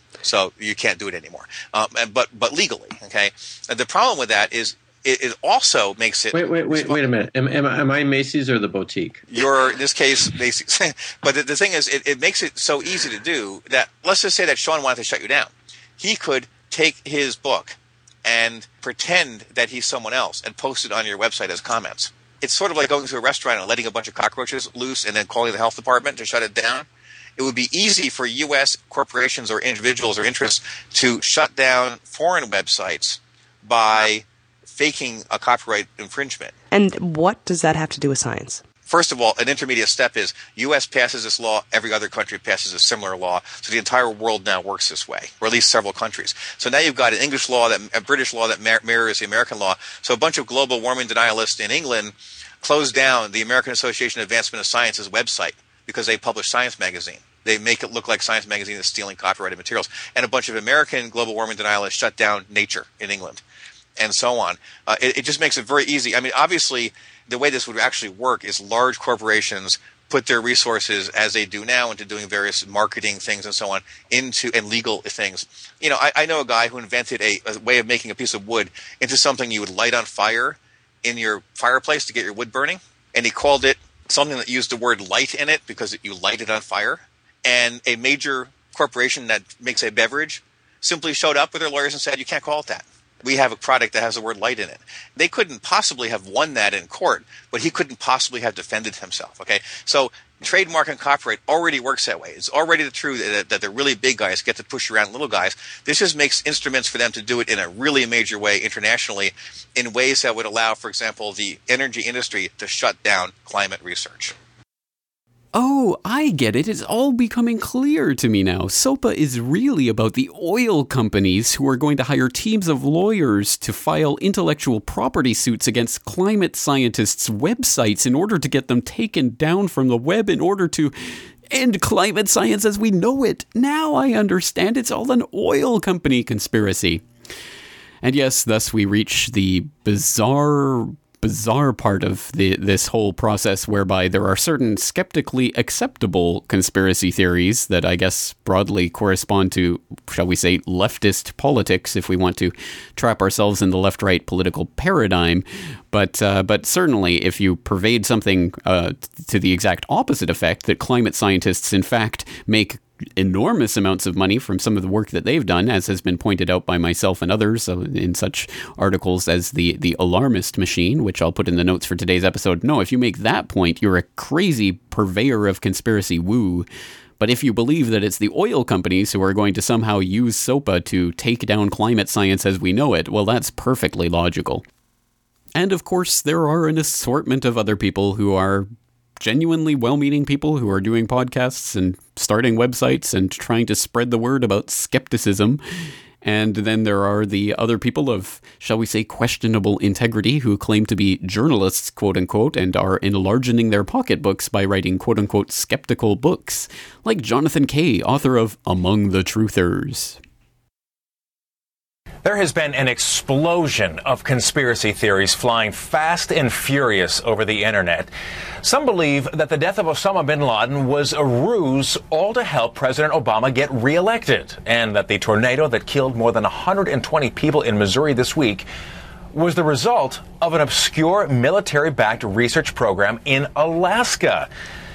So you can't do it anymore. Um, and, but but legally, okay? And the problem with that is it, it also makes it... Wait, wait, wait, wait a minute. Am, am, am I Macy's or the boutique? You're, in this case, Macy's. But the, the thing is, it, it makes it so easy to do that, let's just say that Sean wanted to shut you down. He could take his book and pretend that he's someone else and post it on your website as comments. It's sort of like going to a restaurant and letting a bunch of cockroaches loose and then calling the health department to shut it down. It would be easy for U S corporations or individuals or interests to shut down foreign websites by faking a copyright infringement. And what does that have to do with science? First of all, an intermediate step is U S passes this law, every other country passes a similar law, so the entire world now works this way, or at least several countries. So now you've got an English law, that a British law that mirrors the American law. So a bunch of global warming denialists in England closed down the American Association of Advancement of Science's website because they publish Science magazine. They make it look like Science magazine is stealing copyrighted materials. And a bunch of American global warming denialists shut down Nature in England, and so on. Uh, it, it just makes it very easy. I mean, obviously, the way this would actually work is large corporations put their resources, as they do now, into doing various marketing things and so on, into and legal things. You know, I, I know a guy who invented a, a way of making a piece of wood into something you would light on fire in your fireplace to get your wood burning, and he called it something that used the word light in it because you light it on fire. And a major corporation that makes a beverage simply showed up with their lawyers and said, you can't call it that. We have a product that has the word light in it. They couldn't possibly have won that in court, but he couldn't possibly have defended himself. Okay, so trademark and copyright already works that way. It's already true that, that the really big guys get to push around little guys. This just makes instruments for them to do it in a really major way internationally, in ways that would allow, for example, the energy industry to shut down climate research. Oh, I get it. It's all becoming clear to me now. SOPA is really about the oil companies who are going to hire teams of lawyers to file intellectual property suits against climate scientists' websites in order to get them taken down from the web in order to end climate science as we know it. Now I understand it's all an oil company conspiracy. And yes, thus we reach the bizarre... bizarre part of the this whole process, whereby there are certain skeptically acceptable conspiracy theories that I guess broadly correspond to, shall we say, leftist politics, if we want to trap ourselves in the left-right political paradigm. But uh, but certainly, if you pervade something uh, to the exact opposite effect, that climate scientists in fact make enormous amounts of money from some of the work that they've done, as has been pointed out by myself and others in such articles as the the alarmist machine, which I'll put in the notes for today's episode. No, if you make that point, you're a crazy purveyor of conspiracy woo. But if you believe that it's the oil companies who are going to somehow use SOPA to take down climate science as we know it, well, that's perfectly logical. And of course, there are an assortment of other people who are genuinely well-meaning people who are doing podcasts and starting websites and trying to spread the word about skepticism. And then there are the other people of, shall we say, questionable integrity who claim to be journalists, quote-unquote, and are enlarging their pocketbooks by writing, quote-unquote, skeptical books, like Jonathan Kay, author of Among the Truthers. There has been an explosion of conspiracy theories flying fast and furious over the internet. Some believe that the death of Osama bin Laden was a ruse, all to help President Obama get reelected, and that the tornado that killed more than one hundred twenty people in Missouri this week was the result of an obscure military-backed research program in Alaska.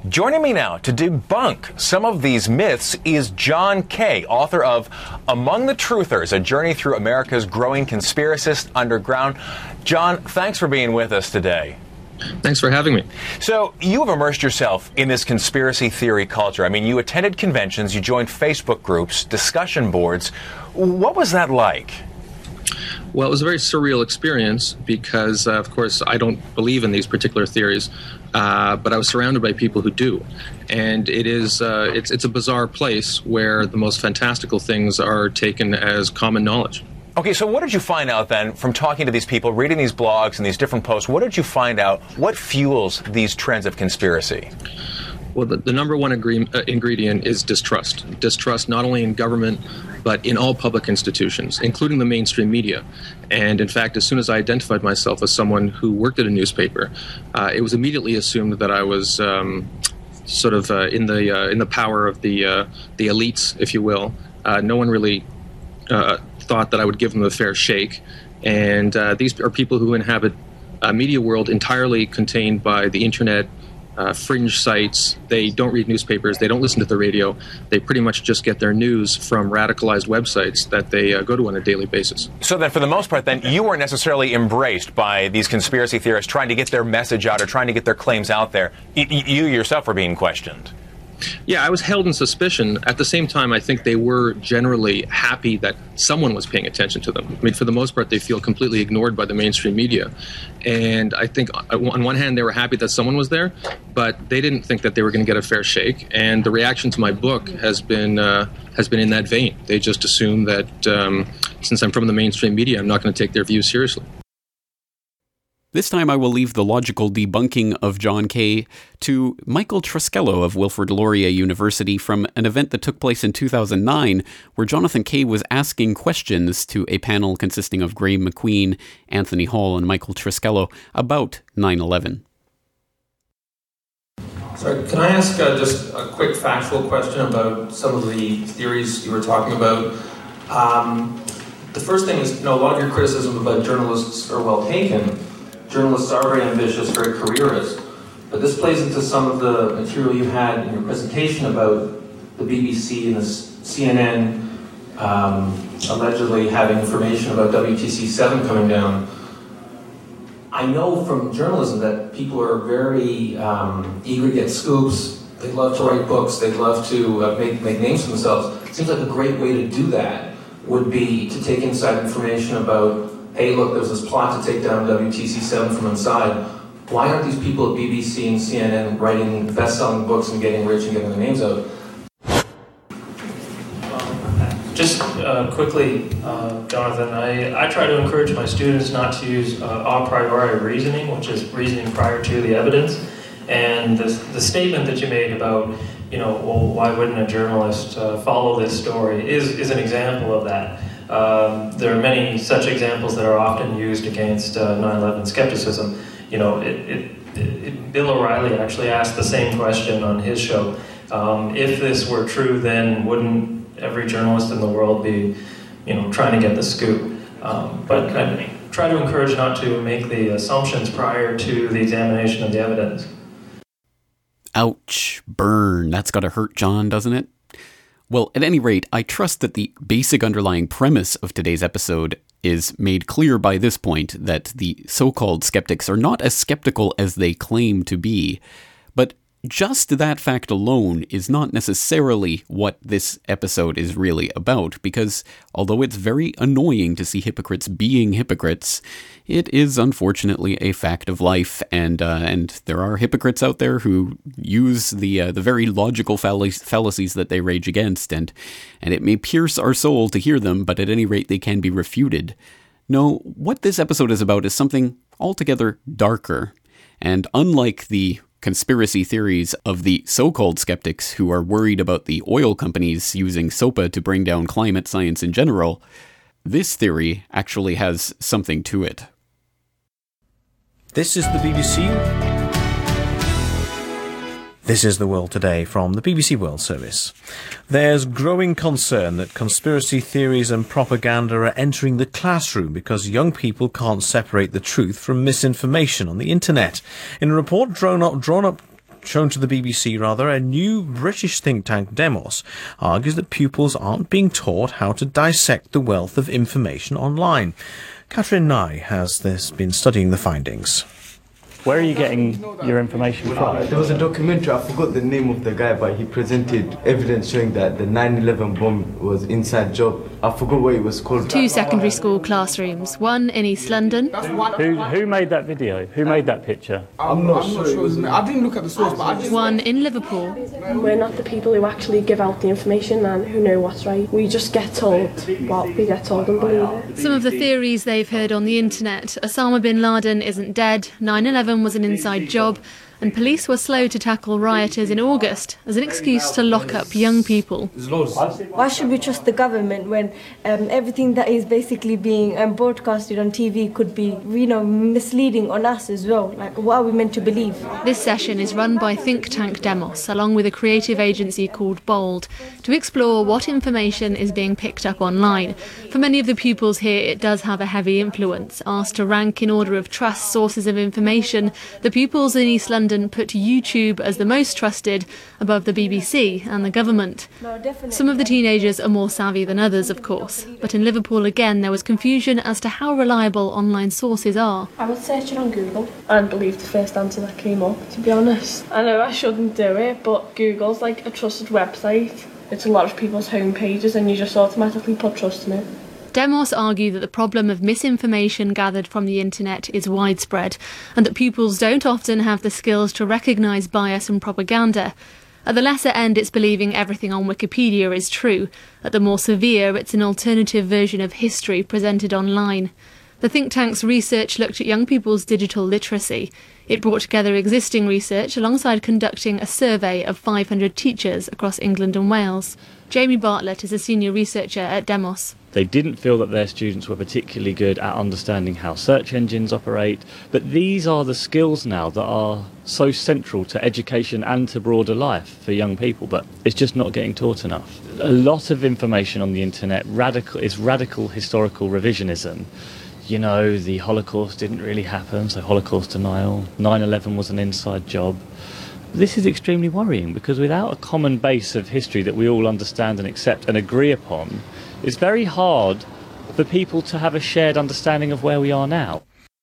Joining me now to debunk some of these myths is John Kay, author of Among the Truthers, A Journey Through America's Growing Conspiracist Underground. John, thanks for being with us today. Thanks for having me. So, you have immersed yourself in this conspiracy theory culture. I mean, you attended conventions, you joined Facebook groups, discussion boards. What was that like? Well, it was a very surreal experience because, uh, of course, I don't believe in these particular theories, uh, but I was surrounded by people who do. And it is, uh, it's, it's a bizarre place where the most fantastical things are taken as common knowledge. Okay, so what did you find out then from talking to these people, reading these blogs and these different posts? What did you find out? What fuels these trends of conspiracy? Well, the, the number one agree, uh, ingredient is distrust. Distrust not only in government, but in all public institutions, including the mainstream media. And in fact, as soon as I identified myself as someone who worked at a newspaper, uh, it was immediately assumed that I was um, sort of uh, in the uh, in the power of the uh, the elites, if you will. Uh, no one really uh, thought that I would give them a fair shake. And uh, these are people who inhabit a media world entirely contained by the internet, Uh, fringe sites. They don't read newspapers. They don't listen to the radio. They pretty much just get their news from radicalized websites that they uh, go to on a daily basis. So then, for the most part, then, you weren't necessarily embraced by these conspiracy theorists trying to get their message out or trying to get their claims out there. Y- you yourself were being questioned. Yeah, I was held in suspicion. At the same time, I think they were generally happy that someone was paying attention to them. I mean, for the most part, they feel completely ignored by the mainstream media. And I think on one hand, they were happy that someone was there, but they didn't think that they were going to get a fair shake. And the reaction to my book has been uh, has been in that vein. They just assume that um, since I'm from the mainstream media, I'm not going to take their views seriously. This time I will leave the logical debunking of John Kay to Michael Truskello of Wilfrid Laurier University from an event that took place in two thousand nine, where Jonathan Kay was asking questions to a panel consisting of Graeme McQueen, Anthony Hall, and Michael Truskello about nine eleven. Sorry, can I ask uh, just a quick factual question about some of the theories you were talking about? Um, the first thing is, you know, a lot of your criticism about journalists are well taken. Journalists are very ambitious, very careerist, but this plays into some of the material you had in your presentation about the B B C and the C N N um, allegedly having information about W T C seven coming down. I know from journalism that people are very um, eager to get scoops. They love to write books. They love to uh, make, make names for themselves. It seems like a great way to do that would be to take inside information about, hey, look, there's this plot to take down W T C seven from inside. Why aren't these people at B B C and C N N writing best-selling books and getting rich and getting their names out? Just uh, quickly, uh, Jonathan, I, I try to encourage my students not to use uh, a priori reasoning, which is reasoning prior to the evidence. And the, the statement that you made about, you know, well, why wouldn't a journalist uh, follow this story is, is an example of that. Um, there are many such examples that are often used against uh, nine eleven skepticism. You know, it, it, it, Bill O'Reilly actually asked the same question on his show. Um, if this were true, then wouldn't every journalist in the world be, you know, trying to get the scoop? Um, but I try to encourage not to make the assumptions prior to the examination of the evidence. Ouch, burn. That's gotta hurt, John, doesn't it? Well, at any rate, I trust that the basic underlying premise of today's episode is made clear by this point, that the so-called skeptics are not as skeptical as they claim to be. But just that fact alone is not necessarily what this episode is really about, because although it's very annoying to see hypocrites being hypocrites, it is unfortunately a fact of life, and uh, and there are hypocrites out there who use the uh, the very logical fallac- fallacies that they rage against, and and it may pierce our soul to hear them, but at any rate they can be refuted. No, what this episode is about is something altogether darker, and unlike the conspiracy theories of the so-called skeptics who are worried about the oil companies using SOPA to bring down climate science in general, this theory actually has something to it. This is the B B C. This is The World Today from the B B C World Service. There's growing concern that conspiracy theories and propaganda are entering the classroom because young people can't separate the truth from misinformation on the internet. In a report drawn up, drawn up shown to the B B C, rather, a new British think tank, Demos, argues that pupils aren't being taught how to dissect the wealth of information online. Catherine Nye has this, been studying the findings. Where are you getting your information from? There was a documentary, I forgot the name of the guy, but he presented evidence showing that the nine eleven bomb was inside job. I forgot what it was called. Two secondary school classrooms, one in East London. Who, who made that video? Who made that picture? I'm not I'm sure. not sure. It was I didn't look at the source, but I just... One in Liverpool. We're not the people who actually give out the information and who know what's right. We just get told what we get told and believe it. Some of the theories they've heard on the internet. Osama bin Laden isn't dead, nine eleven was an inside job, and police were slow to tackle rioters in August as an excuse to lock up young people. Why should we trust the government when um, everything that is basically being um, broadcasted on T V could be, you know, misleading on us as well? Like, what are we meant to believe? This session is run by think tank Demos, along with a creative agency called Bold, to explore what information is being picked up online. For many of the pupils here, it does have a heavy influence. Asked to rank in order of trust sources of information, the pupils in East London put YouTube as the most trusted, above the B B C and the government. Some of the teenagers are more savvy than others, of course, but in Liverpool again there was confusion as to how reliable online sources are. I would search it on Google and believe the first answer that came up, to be honest. I know I shouldn't do it, but Google's like a trusted website. It's a lot of people's home pages and you just automatically put trust in it. Demos argue that the problem of misinformation gathered from the internet is widespread and that pupils don't often have the skills to recognise bias and propaganda. At the lesser end, it's believing everything on Wikipedia is true. At the more severe, it's an alternative version of history presented online. The think tank's research looked at young people's digital literacy. It brought together existing research alongside conducting a survey of five hundred teachers across England and Wales. Jamie Bartlett is a senior researcher at Demos. They didn't feel that their students were particularly good at understanding how search engines operate, but these are the skills now that are so central to education and to broader life for young people, but it's just not getting taught enough. A lot of information on the internet radical is radical historical revisionism. You know, the Holocaust didn't really happen, so Holocaust denial. nine eleven was an inside job. This is extremely worrying because without a common base of history that we all understand and accept and agree upon, it's very hard for people to have a shared understanding of where we are now.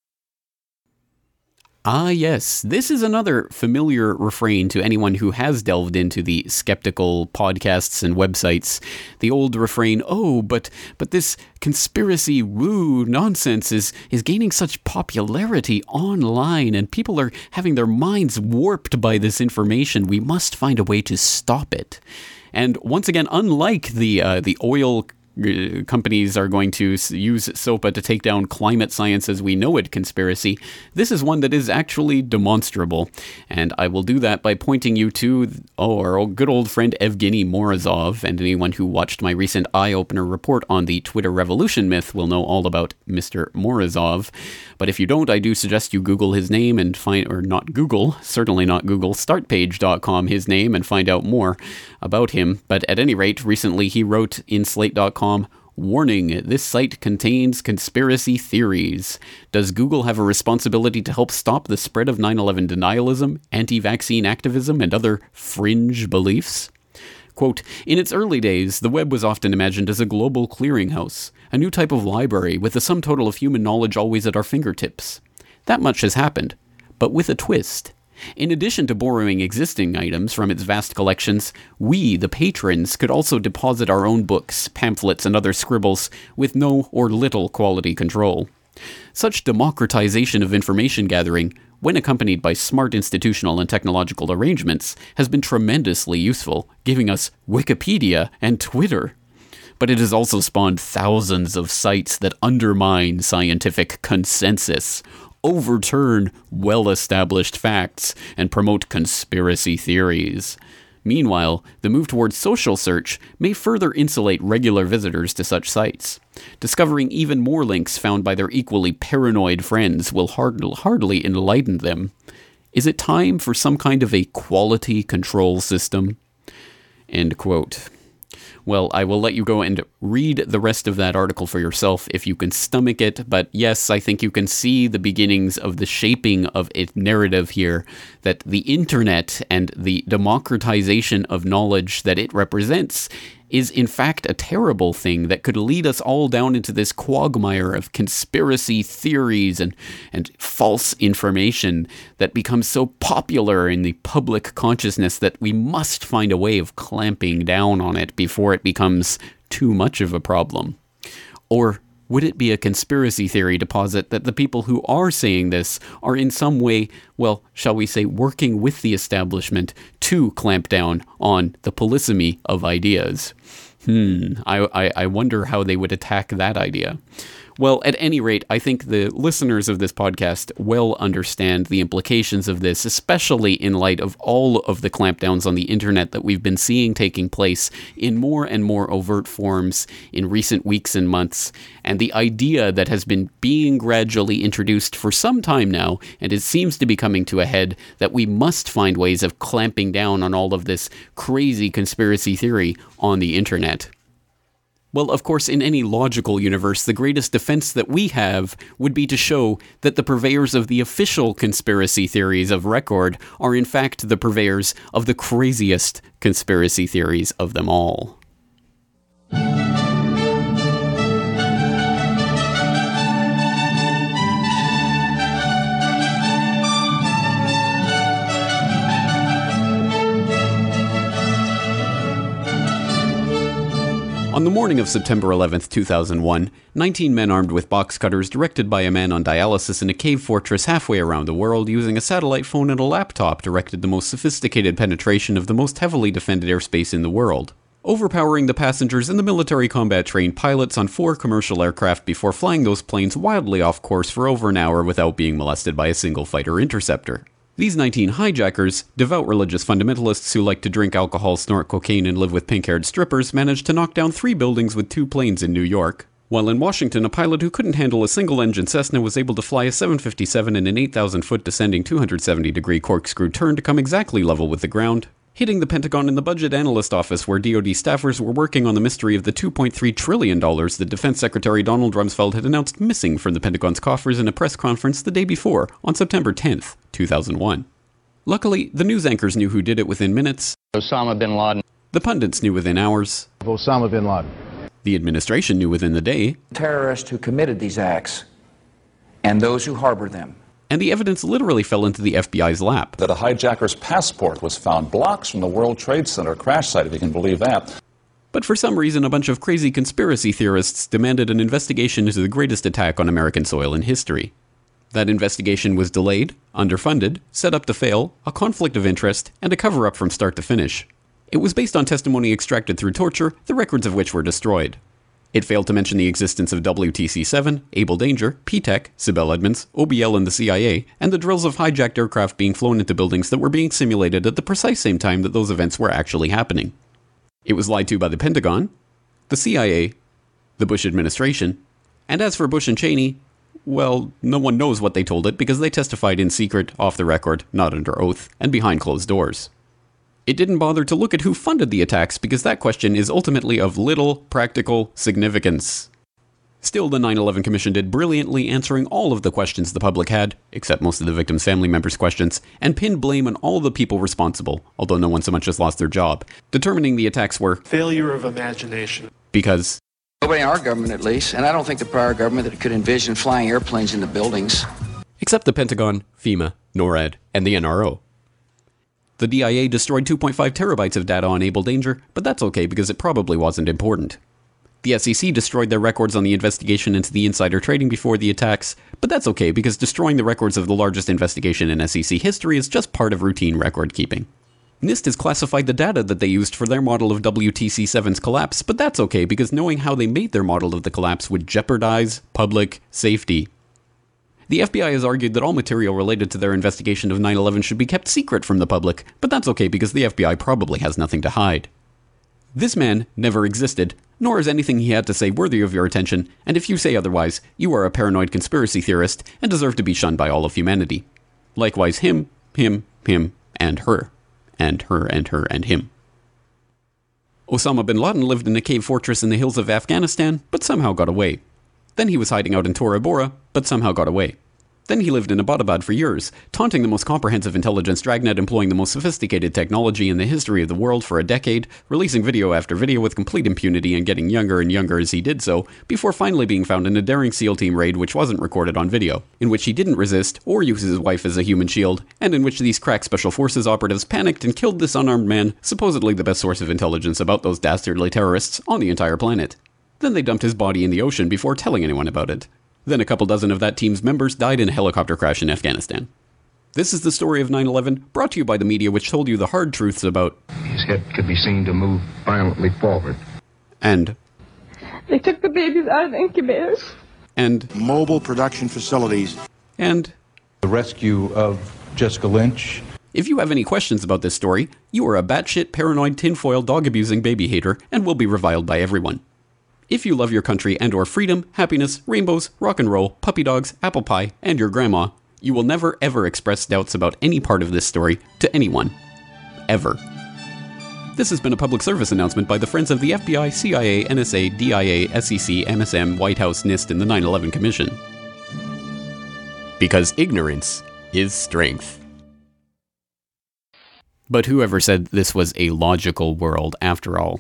Ah, yes, this is another familiar refrain to anyone who has delved into the skeptical podcasts and websites. The old refrain, oh, but but this conspiracy woo nonsense is, is gaining such popularity online, and people are having their minds warped by this information. We must find a way to stop it. And once again, unlike the uh, the oil companies are going to use SOPA to take down climate science as we know it conspiracy, this is one that is actually demonstrable. And I will do that by pointing you to oh, our good old friend Evgeny Morozov, and anyone who watched my recent eye-opener report on the Twitter revolution myth will know all about Mister Morozov. But if you don't, I do suggest you Google his name and find, or not Google, certainly not Google, startpage dot com his name and find out more about him. But at any rate, recently he wrote in slate dot com, warning, this site contains conspiracy theories. Does Google have a responsibility to help stop the spread of nine eleven denialism, anti-vaccine activism, and other fringe beliefs? Quote, in its early days, the web was often imagined as a global clearinghouse, a new type of library with the sum total of human knowledge always at our fingertips. That much has happened, but with a twist. In addition to borrowing existing items from its vast collections, we, the patrons, could also deposit our own books, pamphlets, and other scribbles with no or little quality control. Such democratization of information gathering, when accompanied by smart institutional and technological arrangements, has been tremendously useful, giving us Wikipedia and Twitter. But it has also spawned thousands of sites that undermine scientific consensus, overturn well-established facts, and promote conspiracy theories. Meanwhile, the move towards social search may further insulate regular visitors to such sites. Discovering even more links found by their equally paranoid friends will hard- hardly enlighten them. Is it time for some kind of a quality control system? End quote. Well, I will let you go and read the rest of that article for yourself if you can stomach it. But yes, I think you can see the beginnings of the shaping of a narrative here, that the internet and the democratization of knowledge that it represents is in fact a terrible thing that could lead us all down into this quagmire of conspiracy theories and, and false information that becomes so popular in the public consciousness that we must find a way of clamping down on it before it becomes too much of a problem. Or would it be a conspiracy theory to posit that the people who are saying this are in some way, well, shall we say, working with the establishment to clamp down on the polysemy of ideas? Hmm, I, I, I wonder how they would attack that idea. Well, at any rate, I think the listeners of this podcast well understand the implications of this, especially in light of all of the clampdowns on the internet that we've been seeing taking place in more and more overt forms in recent weeks and months, and the idea that has been being gradually introduced for some time now, and it seems to be coming to a head, that we must find ways of clamping down on all of this crazy conspiracy theory on the internet. Well, of course, in any logical universe, the greatest defense that we have would be to show that the purveyors of the official conspiracy theories of record are in fact the purveyors of the craziest conspiracy theories of them all. On the morning of September eleventh, two thousand one, nineteen men armed with box cutters, directed by a man on dialysis in a cave fortress halfway around the world, using a satellite phone and a laptop, directed the most sophisticated penetration of the most heavily defended airspace in the world, overpowering the passengers and the military combat-trained pilots on four commercial aircraft before flying those planes wildly off course for over an hour without being molested by a single fighter interceptor. These nineteen hijackers, devout religious fundamentalists who like to drink alcohol, snort cocaine, and live with pink-haired strippers, managed to knock down three buildings with two planes in New York, while in Washington, a pilot who couldn't handle a single-engine Cessna was able to fly a seven fifty-seven in an eight thousand foot descending two hundred seventy degree corkscrew turn to come exactly level with the ground, hitting the Pentagon in the budget analyst office where D O D staffers were working on the mystery of the two point three trillion dollars that Defense Secretary Donald Rumsfeld had announced missing from the Pentagon's coffers in a press conference the day before, on September tenth, two thousand one. Luckily, the news anchors knew who did it within minutes. Osama bin Laden. The pundits knew within hours. Osama bin Laden. The administration knew within the day. Terrorists who committed these acts and those who harbored them. And the evidence literally fell into the F B I's lap. That a hijacker's passport was found blocks from the World Trade Center crash site, if you can believe that. But for some reason, a bunch of crazy conspiracy theorists demanded an investigation into the greatest attack on American soil in history. That investigation was delayed, underfunded, set up to fail, a conflict of interest, and a cover-up from start to finish. It was based on testimony extracted through torture, the records of which were destroyed. It failed to mention the existence of W T C seven, Able Danger, P TEC, Sibel Edmonds, O B L and the C I A, and the drills of hijacked aircraft being flown into buildings that were being simulated at the precise same time that those events were actually happening. It was lied to by the Pentagon, the C I A, the Bush administration, and as for Bush and Cheney, well, no one knows what they told it because they testified in secret, off the record, not under oath, and behind closed doors. It didn't bother to look at who funded the attacks because that question is ultimately of little practical significance. Still, the nine eleven Commission did brilliantly, answering all of the questions the public had, except most of the victims' family members' questions, and pinned blame on all the people responsible, although no one so much as lost their job, determining the attacks were failure of imagination. Because nobody in our government, at least, and I don't think the prior government that could envision flying airplanes into buildings. Except the Pentagon, FEMA, NORAD, and the N R O. The D I A destroyed two point five terabytes of data on Able Danger, but that's okay because it probably wasn't important. The S E C destroyed their records on the investigation into the insider trading before the attacks, but that's okay because destroying the records of the largest investigation in S E C history is just part of routine record keeping. NIST has classified the data that they used for their model of W T C seven's collapse, but that's okay because knowing how they made their model of the collapse would jeopardize public safety. The F B I has argued that all material related to their investigation of nine eleven should be kept secret from the public, but that's okay because the F B I probably has nothing to hide. This man never existed, nor is anything he had to say worthy of your attention, and if you say otherwise, you are a paranoid conspiracy theorist and deserve to be shunned by all of humanity. Likewise him, him, him, and her. And her, and her, and him. Osama bin Laden lived in a cave fortress in the hills of Afghanistan, but somehow got away. Then he was hiding out in Tora Bora, but somehow got away. Then he lived in Abbottabad for years, taunting the most comprehensive intelligence dragnet, employing the most sophisticated technology in the history of the world for a decade, releasing video after video with complete impunity and getting younger and younger as he did so, before finally being found in a daring SEAL team raid which wasn't recorded on video, in which he didn't resist or use his wife as a human shield, and in which these crack special forces operatives panicked and killed this unarmed man, supposedly the best source of intelligence about those dastardly terrorists on the entire planet. Then they dumped his body in the ocean before telling anyone about it. Then a couple dozen of that team's members died in a helicopter crash in Afghanistan. This is the story of nine eleven, brought to you by the media which told you the hard truths about... His head could be seen to move violently forward. And... They took the babies out of the incubators. And... Mobile production facilities. And... The rescue of Jessica Lynch. If you have any questions about this story, you are a batshit, paranoid, tinfoil, dog-abusing baby hater and will be reviled by everyone. If you love your country and or freedom, happiness, rainbows, rock and roll, puppy dogs, apple pie, and your grandma, you will never ever express doubts about any part of this story to anyone. Ever. This has been a public service announcement by the Friends of the F B I, C I A, N S A, D I A, S E C, M S M, White House, NIST, and the nine eleven Commission. Because ignorance is strength. But whoever said this was a logical world after all?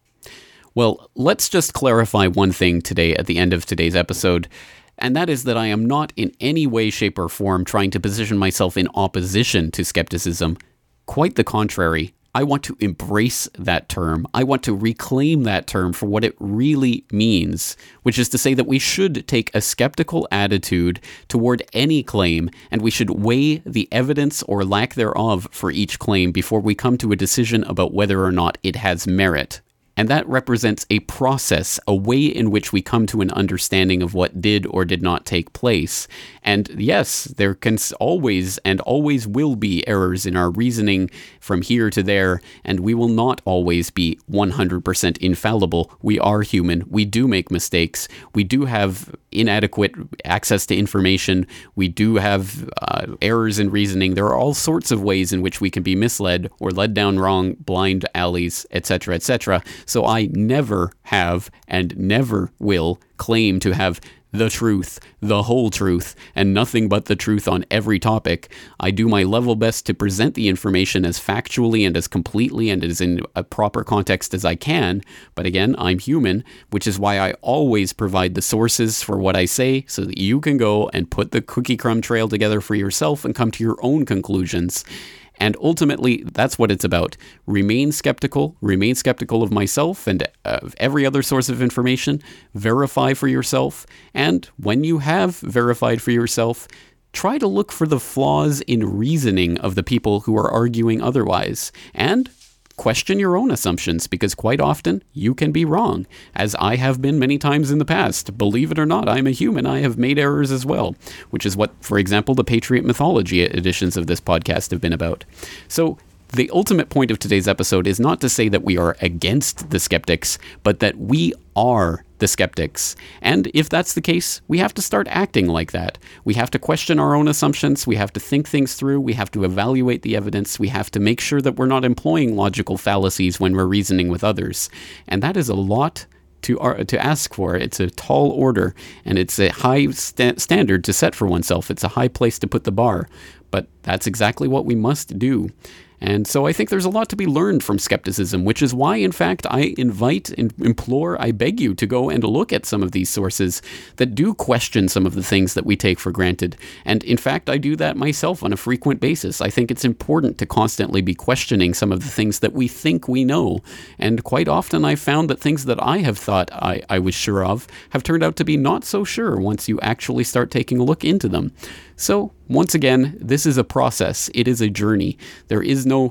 Well, let's just clarify one thing today at the end of today's episode, and that is that I am not in any way, shape, or form trying to position myself in opposition to skepticism. Quite the contrary. I want to embrace that term. I want to reclaim that term for what it really means, which is to say that we should take a skeptical attitude toward any claim, and we should weigh the evidence or lack thereof for each claim before we come to a decision about whether or not it has merit. And that represents a process, a way in which we come to an understanding of what did or did not take place. And yes, there can always and always will be errors in our reasoning from here to there, and we will not always be one hundred percent infallible. We are human. We do make mistakes. We do have inadequate access to information. We do have uh, errors in reasoning. There are all sorts of ways in which we can be misled or led down wrong, blind alleys, et cetera, et cetera. So I never have and never will claim to have the truth, the whole truth, and nothing but the truth on every topic. I do my level best to present the information as factually and as completely and as in a proper context as I can. But again, I'm human, which is why I always provide the sources for what I say so that you can go and put the cookie crumb trail together for yourself and come to your own conclusions. And ultimately, that's what it's about. Remain skeptical, remain skeptical of myself and of every other source of information, verify for yourself, and when you have verified for yourself, try to look for the flaws in reasoning of the people who are arguing otherwise, and question your own assumptions, because quite often you can be wrong, as I have been many times in the past. Believe it or not, I'm a human. I have made errors as well, which is what, for example, the Patriot Mythology editions of this podcast have been about. So the ultimate point of today's episode is not to say that we are against the skeptics, but that we are the skeptics. And if that's the case, we have to start acting like that. We have to question our own assumptions. We have to think things through. We have to evaluate the evidence. We have to make sure that we're not employing logical fallacies when we're reasoning with others. And that is a lot to uh, to ask for. It's a tall order, and it's a high sta- standard to set for oneself. It's a high place to put the bar. But that's exactly what we must do. And so I think there's a lot to be learned from skepticism, which is why, in fact, I invite and implore, I beg you to go and look at some of these sources that do question some of the things that we take for granted. And in fact, I do that myself on a frequent basis. I think it's important to constantly be questioning some of the things that we think we know. And quite often I've found that things that I have thought I, I was sure of have turned out to be not so sure once you actually start taking a look into them. So, once again, this is a process. It is a journey. There is no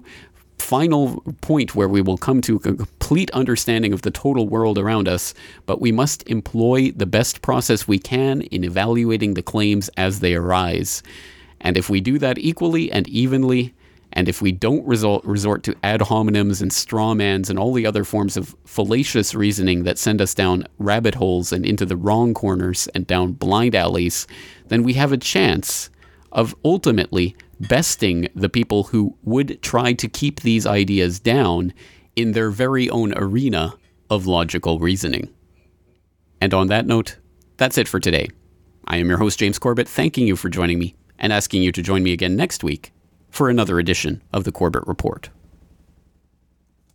final point where we will come to a complete understanding of the total world around us, but we must employ the best process we can in evaluating the claims as they arise. And if we do that equally and evenly, and if we don't resort, resort to ad hominems and straw mans and all the other forms of fallacious reasoning that send us down rabbit holes and into the wrong corners and down blind alleys, then we have a chance of ultimately besting the people who would try to keep these ideas down in their very own arena of logical reasoning. And on that note, that's it for today. I am your host, James Corbett, thanking you for joining me and asking you to join me again next week for another edition of the Corbett Report.